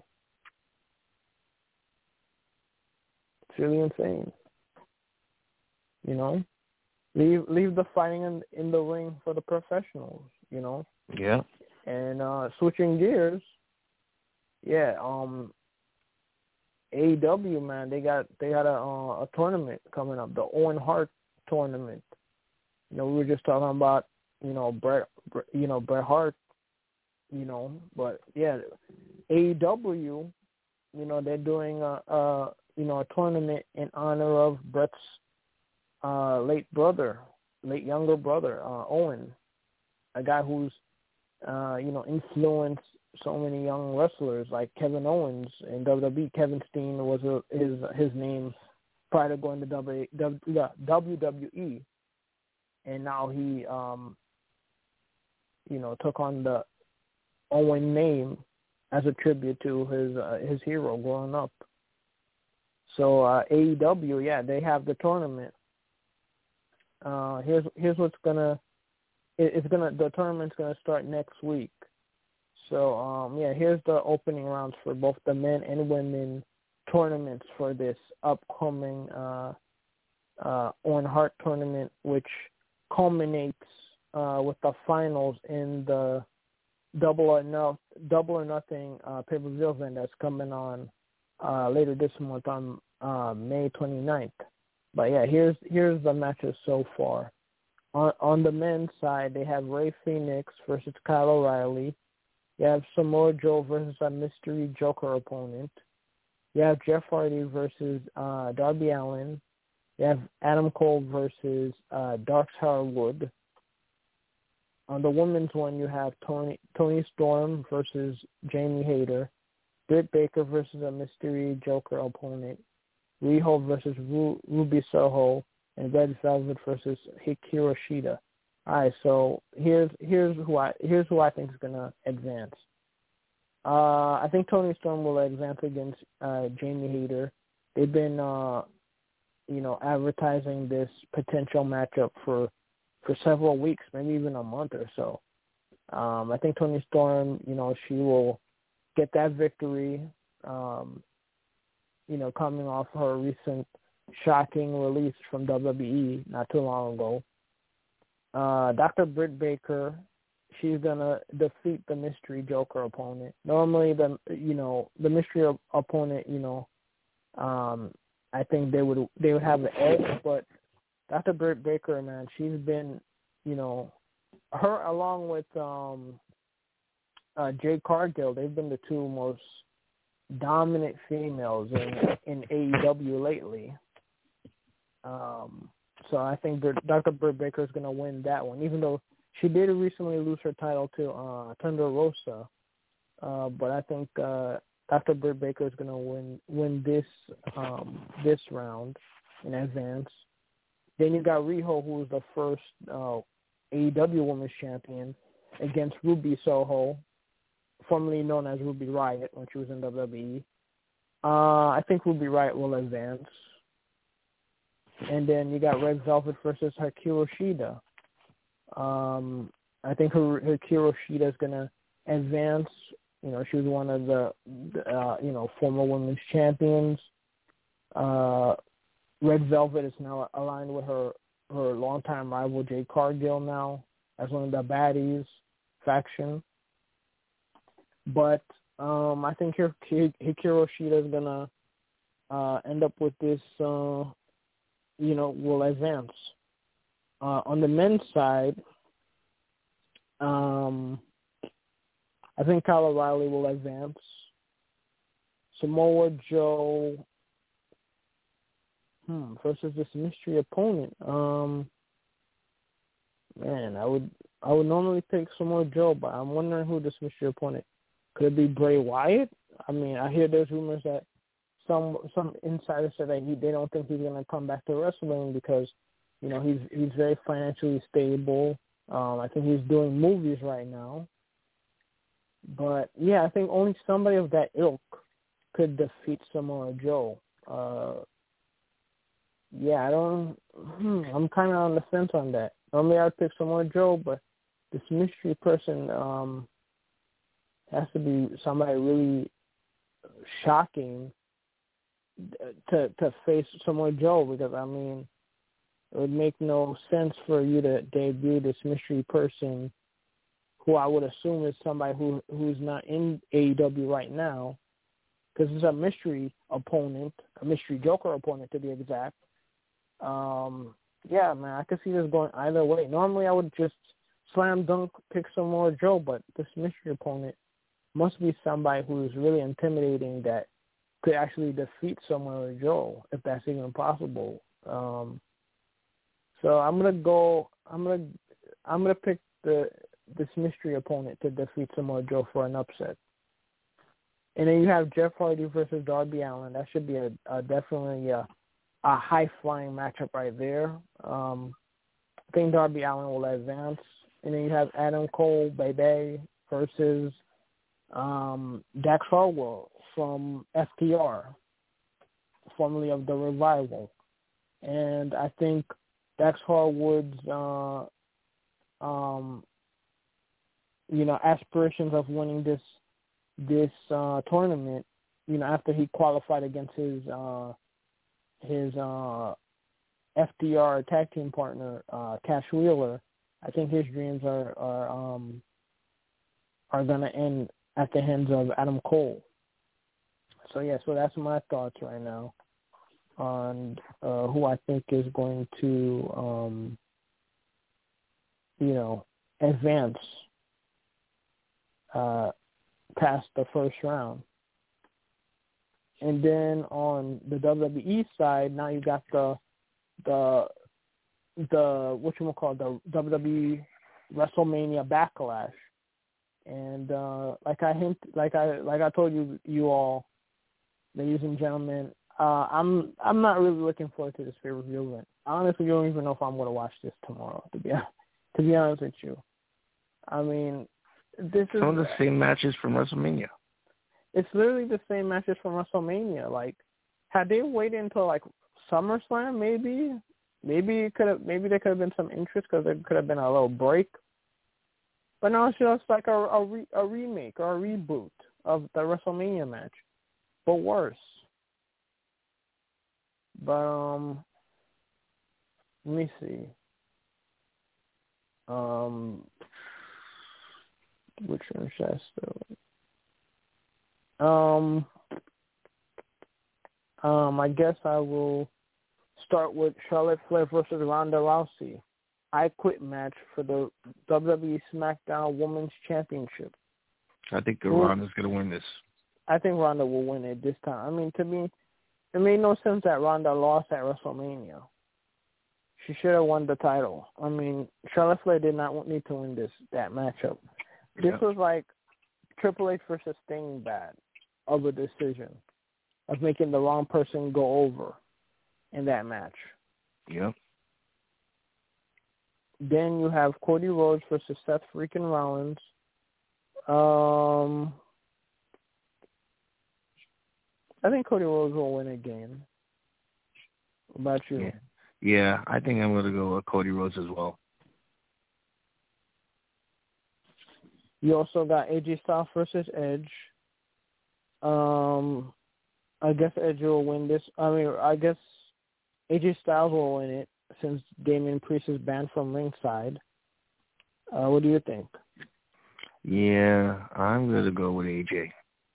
It's really insane. You know, leave leave the fighting in in the ring for the professionals. You know. Yeah. And uh, switching gears. Yeah, um, A E W, man, they got they got a uh, a tournament coming up, the Owen Hart tournament. You know, we were just talking about, you know, Bret, you know, Bret Hart, you know, but yeah, A E W, you know, they're doing a, a you know a tournament in honor of Bret's uh, late brother, late younger brother, uh, Owen, a guy who's uh, you know influenced so many young wrestlers like Kevin Owens in W W E. Kevin Steen was a, his his name prior to going to W W E, and now he um you know took on the Owen name as a tribute to his uh, his hero growing up. So uh, A E W, yeah, they have the tournament. Uh, here's here's what's gonna it, it's gonna the tournament's gonna start next week. So, um, yeah, here's the opening rounds for both the men and women tournaments for this upcoming uh, uh, Owen Hart tournament, which culminates uh, with the finals in the Double or, no, Double or Nothing uh, pay-per-view event that's coming on uh, later this month on uh, May twenty-ninth. But, yeah, here's here's the matches so far. On, on the men's side, they have Rey Fénix versus Kyle O'Reilly. You have Samoa Joe versus a mystery Joker opponent. You have Jeff Hardy versus uh, Darby Allin. You have Adam Cole versus uh, Dark-Star Wood. On the women's one, you have Tony Tony Storm versus Jamie Hayter. Britt Baker versus a mystery Joker opponent. Riho versus Ru- Ruby Soho. And Red Velvet versus Hikaru Shida. All right, so here's here's who I here's who I think is gonna advance. Uh, I think Tony Storm will advance against uh, Jamie Hayter. They've been, uh, you know, advertising this potential matchup for for several weeks, maybe even a month or so. Um, I think Tony Storm, you know, she will get that victory. Um, you know, coming off her recent shocking release from W W E not too long ago. Uh, Doctor Britt Baker, she's gonna defeat the mystery Joker opponent. Normally, the you know the mystery op- opponent, you know, um, I think they would they would have the edge, but Doctor Britt Baker, man, she's been, you know, her along with um, uh, Jade Cargill, they've been the two most dominant females in in A E W lately. Um, so I think Doctor Britt Baker is going to win that one, even though she did recently lose her title to uh, Thunder Rosa. Uh, but I think uh, Doctor Britt Baker is going to win win this um, this round in advance. Then you got Riho, who was the first uh, A E W Women's Champion, against Ruby Soho, formerly known as Ruby Riott when she was in W W E. Uh, I think Ruby Riott will advance. And then you got Red Velvet versus Hikaru Shida. Um, I think Hikaru Shida is going to advance. You know, she was one of the, uh, you know, former women's champions. Uh, Red Velvet is now aligned with her, her longtime rival Jade Cargill now as one of the baddies faction. But um, I think Hikaru Shida is going to uh, end up with this, uh, you know, will advance. Uh, on the men's side, um, I think Kyle O'Reilly will advance. Samoa Joe hmm, versus this mystery opponent. Um, man, I would I would normally pick Samoa Joe, but I'm wondering who this mystery opponent could it be. Bray Wyatt? I mean, I hear there's rumors that some some insiders said that he they don't think he's gonna come back to wrestling because, you know, he's he's very financially stable. Um, I think he's doing movies right now. But yeah, I think only somebody of that ilk could defeat Samoa Joe. Uh, yeah, I don't. Hmm, I'm kind of on the fence on that. Normally I'd pick Samoa Joe, but this mystery person um, has to be somebody really shocking to to face Samoa Joe, because I mean, it would make no sense for you to debut this mystery person, who I would assume is somebody who who's not in A E W right now, because it's a mystery opponent, a mystery Joker opponent to be exact. Um, yeah, man, I could see this going either way. Normally, I would just slam dunk pick Samoa Joe, but this mystery opponent must be somebody who is really intimidating that could actually defeat Samoa Joe, if that's even possible. Um, so I'm gonna go. I'm gonna. I'm gonna pick the this mystery opponent to defeat Samoa Joe for an upset. And then you have Jeff Hardy versus Darby Allin. That should be a, a definitely a, a high flying matchup right there. Um, I think Darby Allin will advance. And then you have Adam Cole, Bebe versus um, Dax Harwood from F T R, formerly of The Revival. And I think Dax Harwood's, uh, um, you know, aspirations of winning this this uh, tournament, you know, after he qualified against his uh, his uh, F T R tag team partner, uh, Cash Wheeler, I think his dreams are are um, are going to end at the hands of Adam Cole. So yeah, so that's my thoughts right now on uh, who I think is going to, um, you know, advance uh, past the first round. And then on the W W E side, now you got the the the what you want to call it, the W W E WrestleMania Backlash. And uh, like I hint, like I like I told you, you all, ladies and gentlemen, uh, I'm I'm not really looking forward to this pay-per-view event. I honestly don't even know if I'm going to watch this tomorrow. To be to be honest with you, I mean, this is some of the same matches from WrestleMania. It's literally the same matches from WrestleMania. Like, had they waited until like SummerSlam, maybe, maybe it could have, maybe there could have been some interest because there could have been a little break. But now it's just like a a, re, a remake or a reboot of the WrestleMania match, but worse. But um, let me see. Um, which one should I start with? Um, um, I guess I will start with Charlotte Flair versus Ronda Rousey. I Quit match for the W W E SmackDown Women's Championship. I think Ronda's going to win this. I think Ronda will win it this time. I mean, to me, it made no sense that Ronda lost at WrestleMania. She should have won the title. I mean, Charlotte Flair did not need to win this that matchup. This Yep. was like Triple H versus Sting bad of a decision of making the wrong person go over in that match. Yep. Then you have Cody Rhodes versus Seth freaking Rollins. Um, I think Cody Rhodes will win again. What about you? Yeah. yeah, I think I'm going to go with Cody Rhodes as well. You also got A J Styles versus Edge. Um, I guess Edge will win this. I mean, I guess A J Styles will win it since Damian Priest is banned from ringside. Uh, what do you think? Yeah, I'm going to go with A J.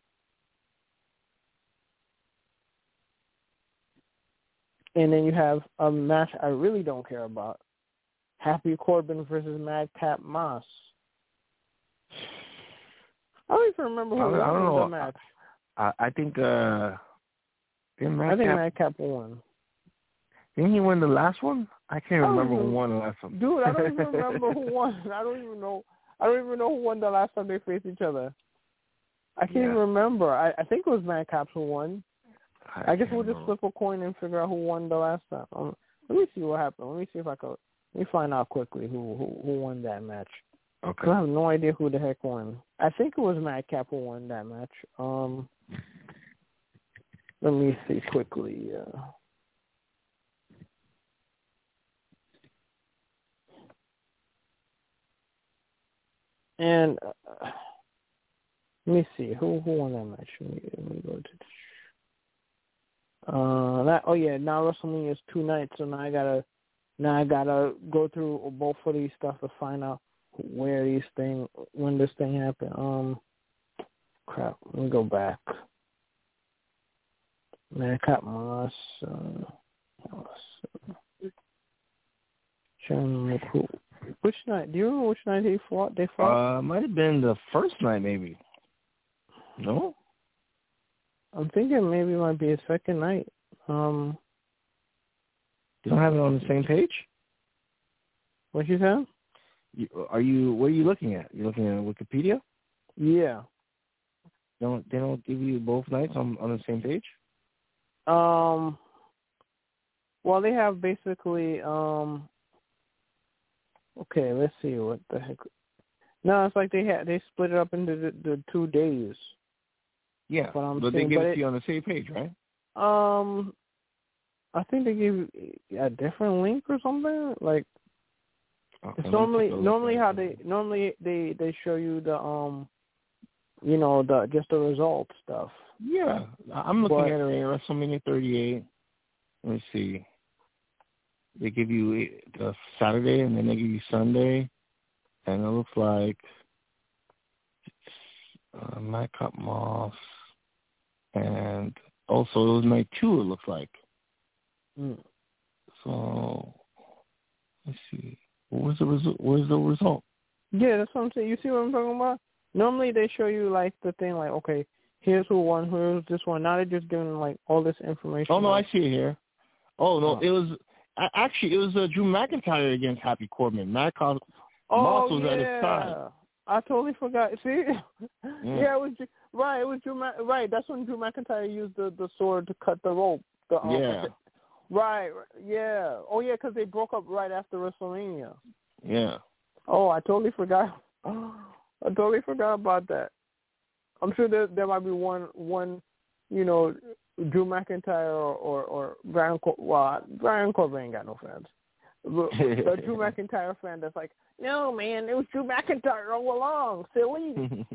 And then you have a match I really don't care about. Happy Corbin versus Madcap Moss. I don't even remember who I, won I don't know. the match. I, I think uh, didn't Madcap, I think Madcap won. Didn't he win the last one? I can't I remember even, who won the last one. Dude, I don't even remember who won. I don't even know. I don't even know who won the last time they faced each other. I can't Yeah. even remember. I, I think it was Madcap who won. I, I guess we'll remember. just flip a coin and figure out who won the last time. Um, let me see what happened. Let me see if I could. Let me find out quickly who who, who won that match. Okay. I have no idea who the heck won. I think it was Madcap who won that match. Um, let me see quickly. Uh, and uh, let me see who who won that match. Let me, let me go to. Uh, that oh yeah. Now WrestleMania is two nights, so now I gotta now I gotta go through both of these stuff to find out where these thing when this thing happened. Um, crap. Let me go back. Madcap Moss. Uh, Moss. Trying to who. Which night? Do you remember which night they fought? They fought. Uh, might have been the first night, maybe. No. I'm thinking maybe it might be his second night. Um, You don't have it on the same page? what you said? You, are you? What are you looking at? You looking at Wikipedia? Yeah. Don't they don't give you both nights on on the same page? Um. Well, they have basically. Um. Okay, let's see what the heck. No, it's like they had they split it up into the, the two days. Yeah, But, I'm but they saying, give but it it, to you on the same page, right? Um, I think they give a different link or something. Like Okay, it's let me normally take a look normally at how it. they normally they they show you the um, you know the just the result stuff. Yeah, I'm looking But, at it right. WrestleMania thirty-eight. Let me see. They give you the Saturday and then they give you Sunday, and it looks like uh, Madcap Moss, and also it was night two. It looks like. mm, So let's see. What was the result? What was the result? yeah, that's what I'm saying. You see what I'm talking about? Normally they show you like the thing like okay, here's who won, here's this one. Now they're just giving like all this information. Oh no, like, I see it here. Oh no, oh. it was actually it was uh, Drew McIntyre against Happy Corbin. Matt Cos- oh, Moss was yeah. at his side. I totally forgot. See, Yeah. yeah, it was right. It was Drew. Ma- right, that's when Drew McIntyre used the, the sword to cut the rope. The, um, yeah. Right. Yeah. Oh yeah, because they broke up right after WrestleMania. Yeah. Oh, I totally forgot. I totally forgot about that. I'm sure there there might be one one, you know, Drew McIntyre or or, or Brian Cor- well Brian Corbin ain't got no fans. But the Drew McIntyre fan that's like, no man, it was Drew McIntyre all along, silly.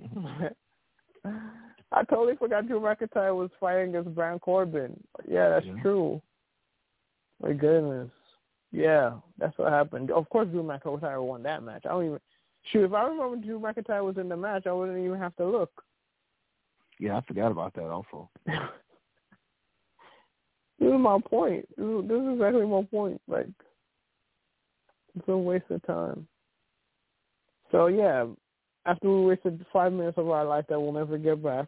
I totally forgot Drew McIntyre was fighting against Brian Corbin. Yeah, that's yeah. true. My goodness. Yeah, that's what happened. Of course, Drew McIntyre won that match. I don't even shoot. If I remember Drew McIntyre was in the match, I wouldn't even have to look. Yeah, I forgot about that also. This is my point. This is, this is exactly my point. Like, it's a waste of time. So yeah, after we wasted five minutes of our life that we'll never get back,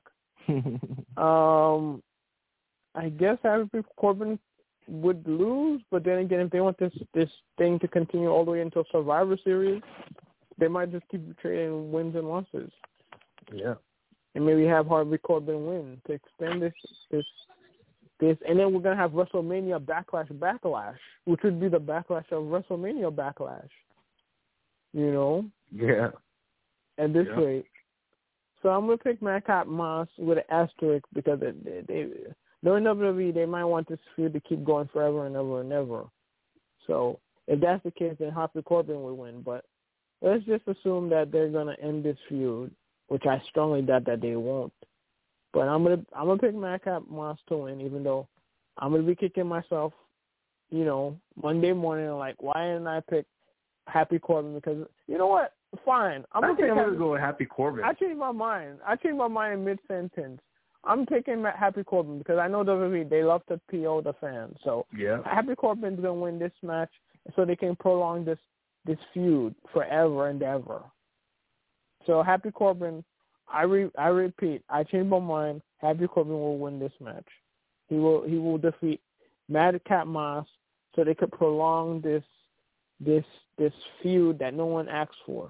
um, I guess Happy Corbin would lose. But then again, if they want this this thing to continue all the way until Survivor Series, they might just keep trading wins and losses. Yeah. And maybe have Happy Corbin win to extend this this this, and then we're gonna have WrestleMania Backlash Backlash, which would be the backlash of WrestleMania Backlash. You know. Yeah. At this yeah. rate, so I'm gonna pick Madcap Moss with an asterisk because it, they, they, knowing W W E, they might want this feud to keep going forever and ever and ever. So if that's the case, then Happy Corbin will win. But let's just assume that they're gonna end this feud, which I strongly doubt that they won't. But I'm gonna I'm gonna pick Madcap Moss to win, even though I'm gonna be kicking myself, you know, Monday morning. Like, why didn't I pick Happy Corbin? Because you know what? Fine. I'm gonna I think pick I'm Happy, gonna go with Happy Corbin. I changed my mind. I changed my mind in mid sentence. I'm taking Happy Corbin because I know W W E, they love to P O the fans. So yeah. Happy Corbin's gonna win this match, so they can prolong this this feud forever and ever. So Happy Corbin, I re, I repeat, I changed my mind. Happy Corbin will win this match. He will he will defeat Madcap Moss, so they could prolong this this this feud that no one asked for.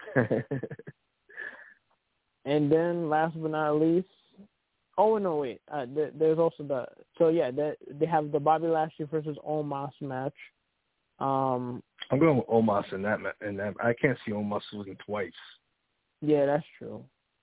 And then last but not least, oh no wait, uh, th- there's also the so yeah they they have the Bobby Lashley versus Omos match. Um, I'm going with Omos in that in that. I can't see Omos losing twice. Yeah, that's true.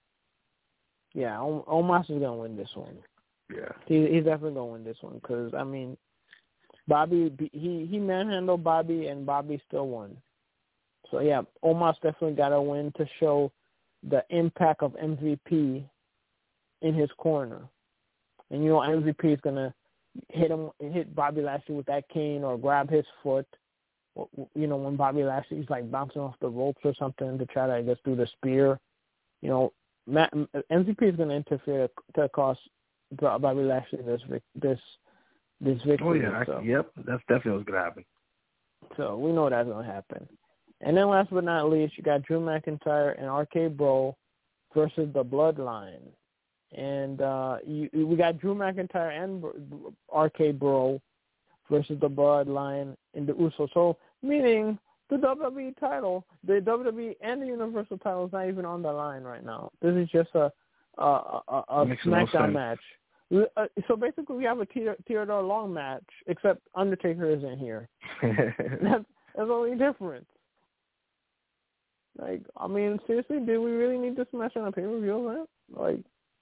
Yeah, o- Omos is gonna win this one. Yeah, he, he's definitely gonna win this one because I mean, Bobby he he manhandled Bobby and Bobby still won. So yeah, Omos definitely got to win to show the impact of M V P in his corner. And you know M V P is gonna hit him, hit Bobby Lashley with that cane or grab his foot. You know when Bobby Lashley's like bouncing off the ropes or something to try to I guess do the spear. You know, Matt, M V P is gonna interfere to cost Bobby Lashley this this this victory. Oh yeah, so. I, yep, that's definitely what's gonna happen. So we know that's gonna happen. And then last but not least, you got Drew McIntyre and R K Bro versus the Bloodline. And uh, you, we got Drew McIntyre and R K Bro versus the Bloodline in the Usos. So meaning the W W E title, the W W E and the Universal title is not even on the line right now. This is just a a, a, a SmackDown no match. Uh, so basically, we have a Theodore Long match, except Undertaker isn't here. that's, that's the only difference. Like, I mean, seriously, did we really need this match on a pay-per-view, man? Like,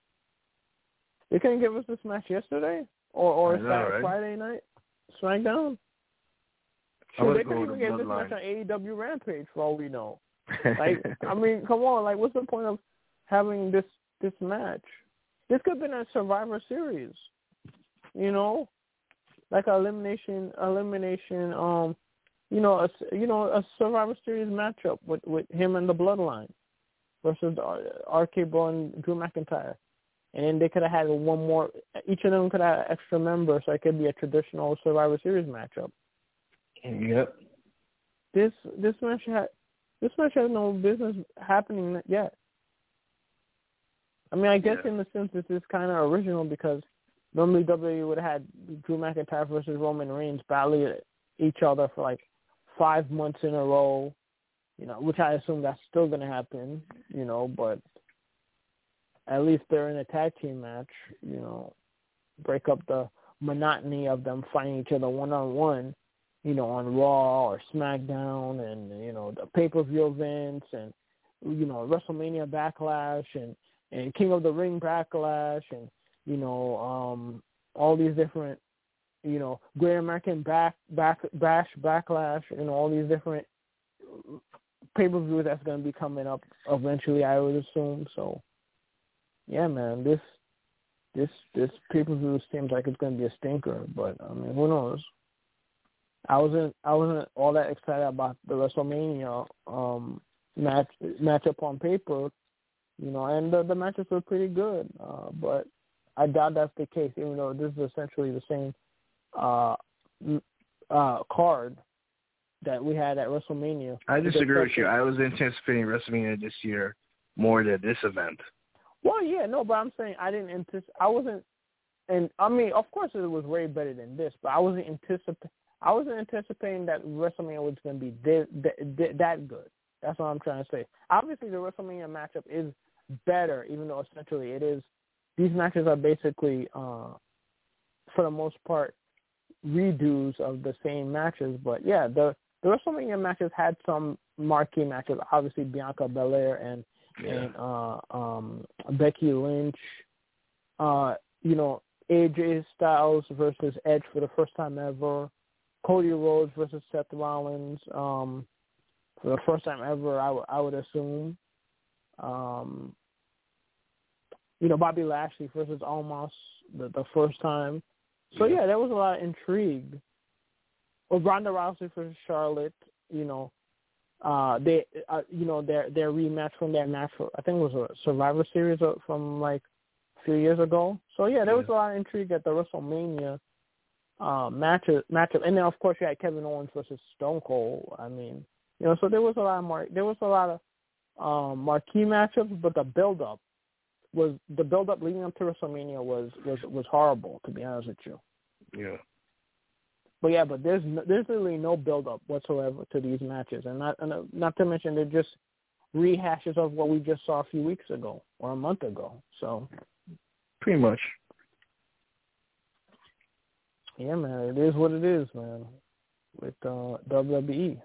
they couldn't give us this match yesterday or or know, Saturday, right? Friday night SmackDown. Sure, they could even give this match on A E W Rampage for all we know. Like, I mean, come on, like, what's the point of having this this match? This could have been a Survivor Series, you know, like a elimination elimination um. You know, a, you know, a Survivor Series matchup with, with him and the Bloodline versus R K Bro and Drew McIntyre, and then they could have had one more. Each of them could have an extra member, so it could be a traditional Survivor Series matchup. Yep. This this match had this match has no business happening yet. I mean, I guess Yeah. in the sense this is kind of original because normally W W E would have had Drew McIntyre versus Roman Reigns battle each other for like five months in a row, you know, which I assume that's still going to happen, you know, but at least they're in a tag team match, you know, break up the monotony of them fighting each other one-on-one, you know, on Raw or SmackDown and, you know, the pay-per-view events and, you know, WrestleMania Backlash and, and King of the Ring Backlash and, you know, um, all these different, you know, Great American back, back, Bash Backlash and all these different pay-per-views that's going to be coming up eventually, I would assume. So, yeah, man, this this this pay-per-view seems like it's going to be a stinker, but, I mean, who knows? I wasn't I wasn't all that excited about the WrestleMania um, match matchup on paper, you know, and the, the matches were pretty good, uh, but I doubt that's the case, even though this is essentially the same uh, uh, card that we had at WrestleMania. I disagree with you. I was anticipating WrestleMania this year more than this event. Well, yeah, no, but I'm saying I didn't anticipate. I wasn't, and I mean, of course, it was way better than this, but I wasn't anticipating. I wasn't anticipating that WrestleMania was going to be this, that, that good. That's what I'm trying to say. Obviously, the WrestleMania matchup is better, even though essentially it is. These matches are basically, uh, for the most part, redos of the same matches. But yeah, the the WrestleMania matches had some marquee matches. Obviously, Bianca Belair and Yeah. and uh, um, Becky Lynch. Uh, you know, A J Styles versus Edge for the first time ever. Cody Rhodes versus Seth Rollins um, for the first time ever, I, w- I would assume. Um, you know, Bobby Lashley versus Omos the, the first time. So, yeah, there was a lot of intrigue. Or Ronda Rousey versus Charlotte, you know, uh, they, uh, you know, their their rematch from their match, for, I think it was a Survivor Series from, like, a few years ago. So, yeah, there was a lot of intrigue at the WrestleMania Uh, matchup, matchup, and then of course you had Kevin Owens versus Stone Cold. I mean, you know, so there was a lot of mar- there was a lot of um, marquee matchups, but the build up was the build up leading up to WrestleMania was was was horrible, to be honest with you. Yeah. But yeah, but there's no, there's really no build up whatsoever to these matches, and not and uh, not to mention they're just rehashes of what we just saw a few weeks ago or a month ago. So pretty much. Yeah, man, it is what it is, man, with uh, W W E.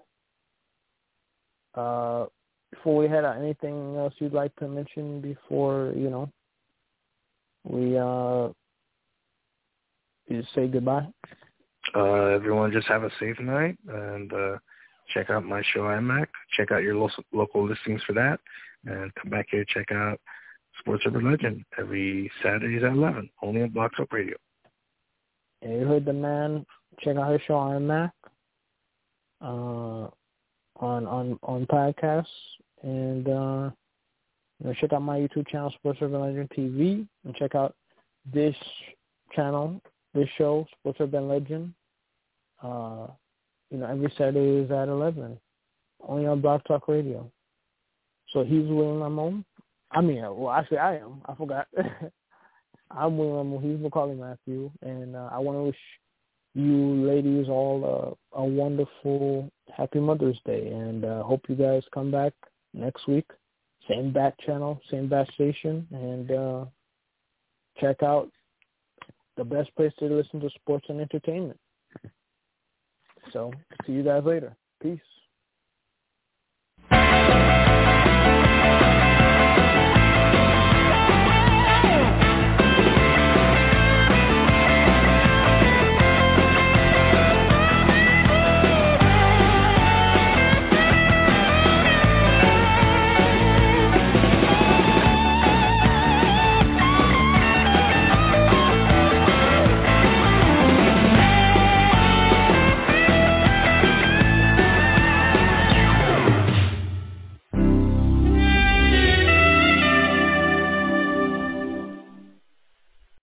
Uh, before we head out, anything else you'd like to mention before, you know, we uh, you say goodbye? Uh, everyone just have a safe night and uh, check out my show, iMac. Check out your lo- local listings for that. And come back here, check out Sports Urban Legend every Saturdays at eleven, only on Block Talk Radio. Yeah, you heard the man. Check out his show on Mac, uh, on on on podcasts, and uh, you know, check out my YouTube channel, Sports Urban Legend T V, and check out this channel, this show, Sports Urban Legend. Uh, you know, every Saturday is at eleven, only on Block Talk Radio. So he's William Lamone. I mean, well, actually, I am. I forgot. I'm William Lamone. He's Macaulay Matthew, and uh, I want to wish you ladies all uh, a wonderful, happy Mother's Day, and uh, hope you guys come back next week. Same bat channel, same bat station, and uh, check out the best place to listen to sports and entertainment. So, see you guys later. Peace.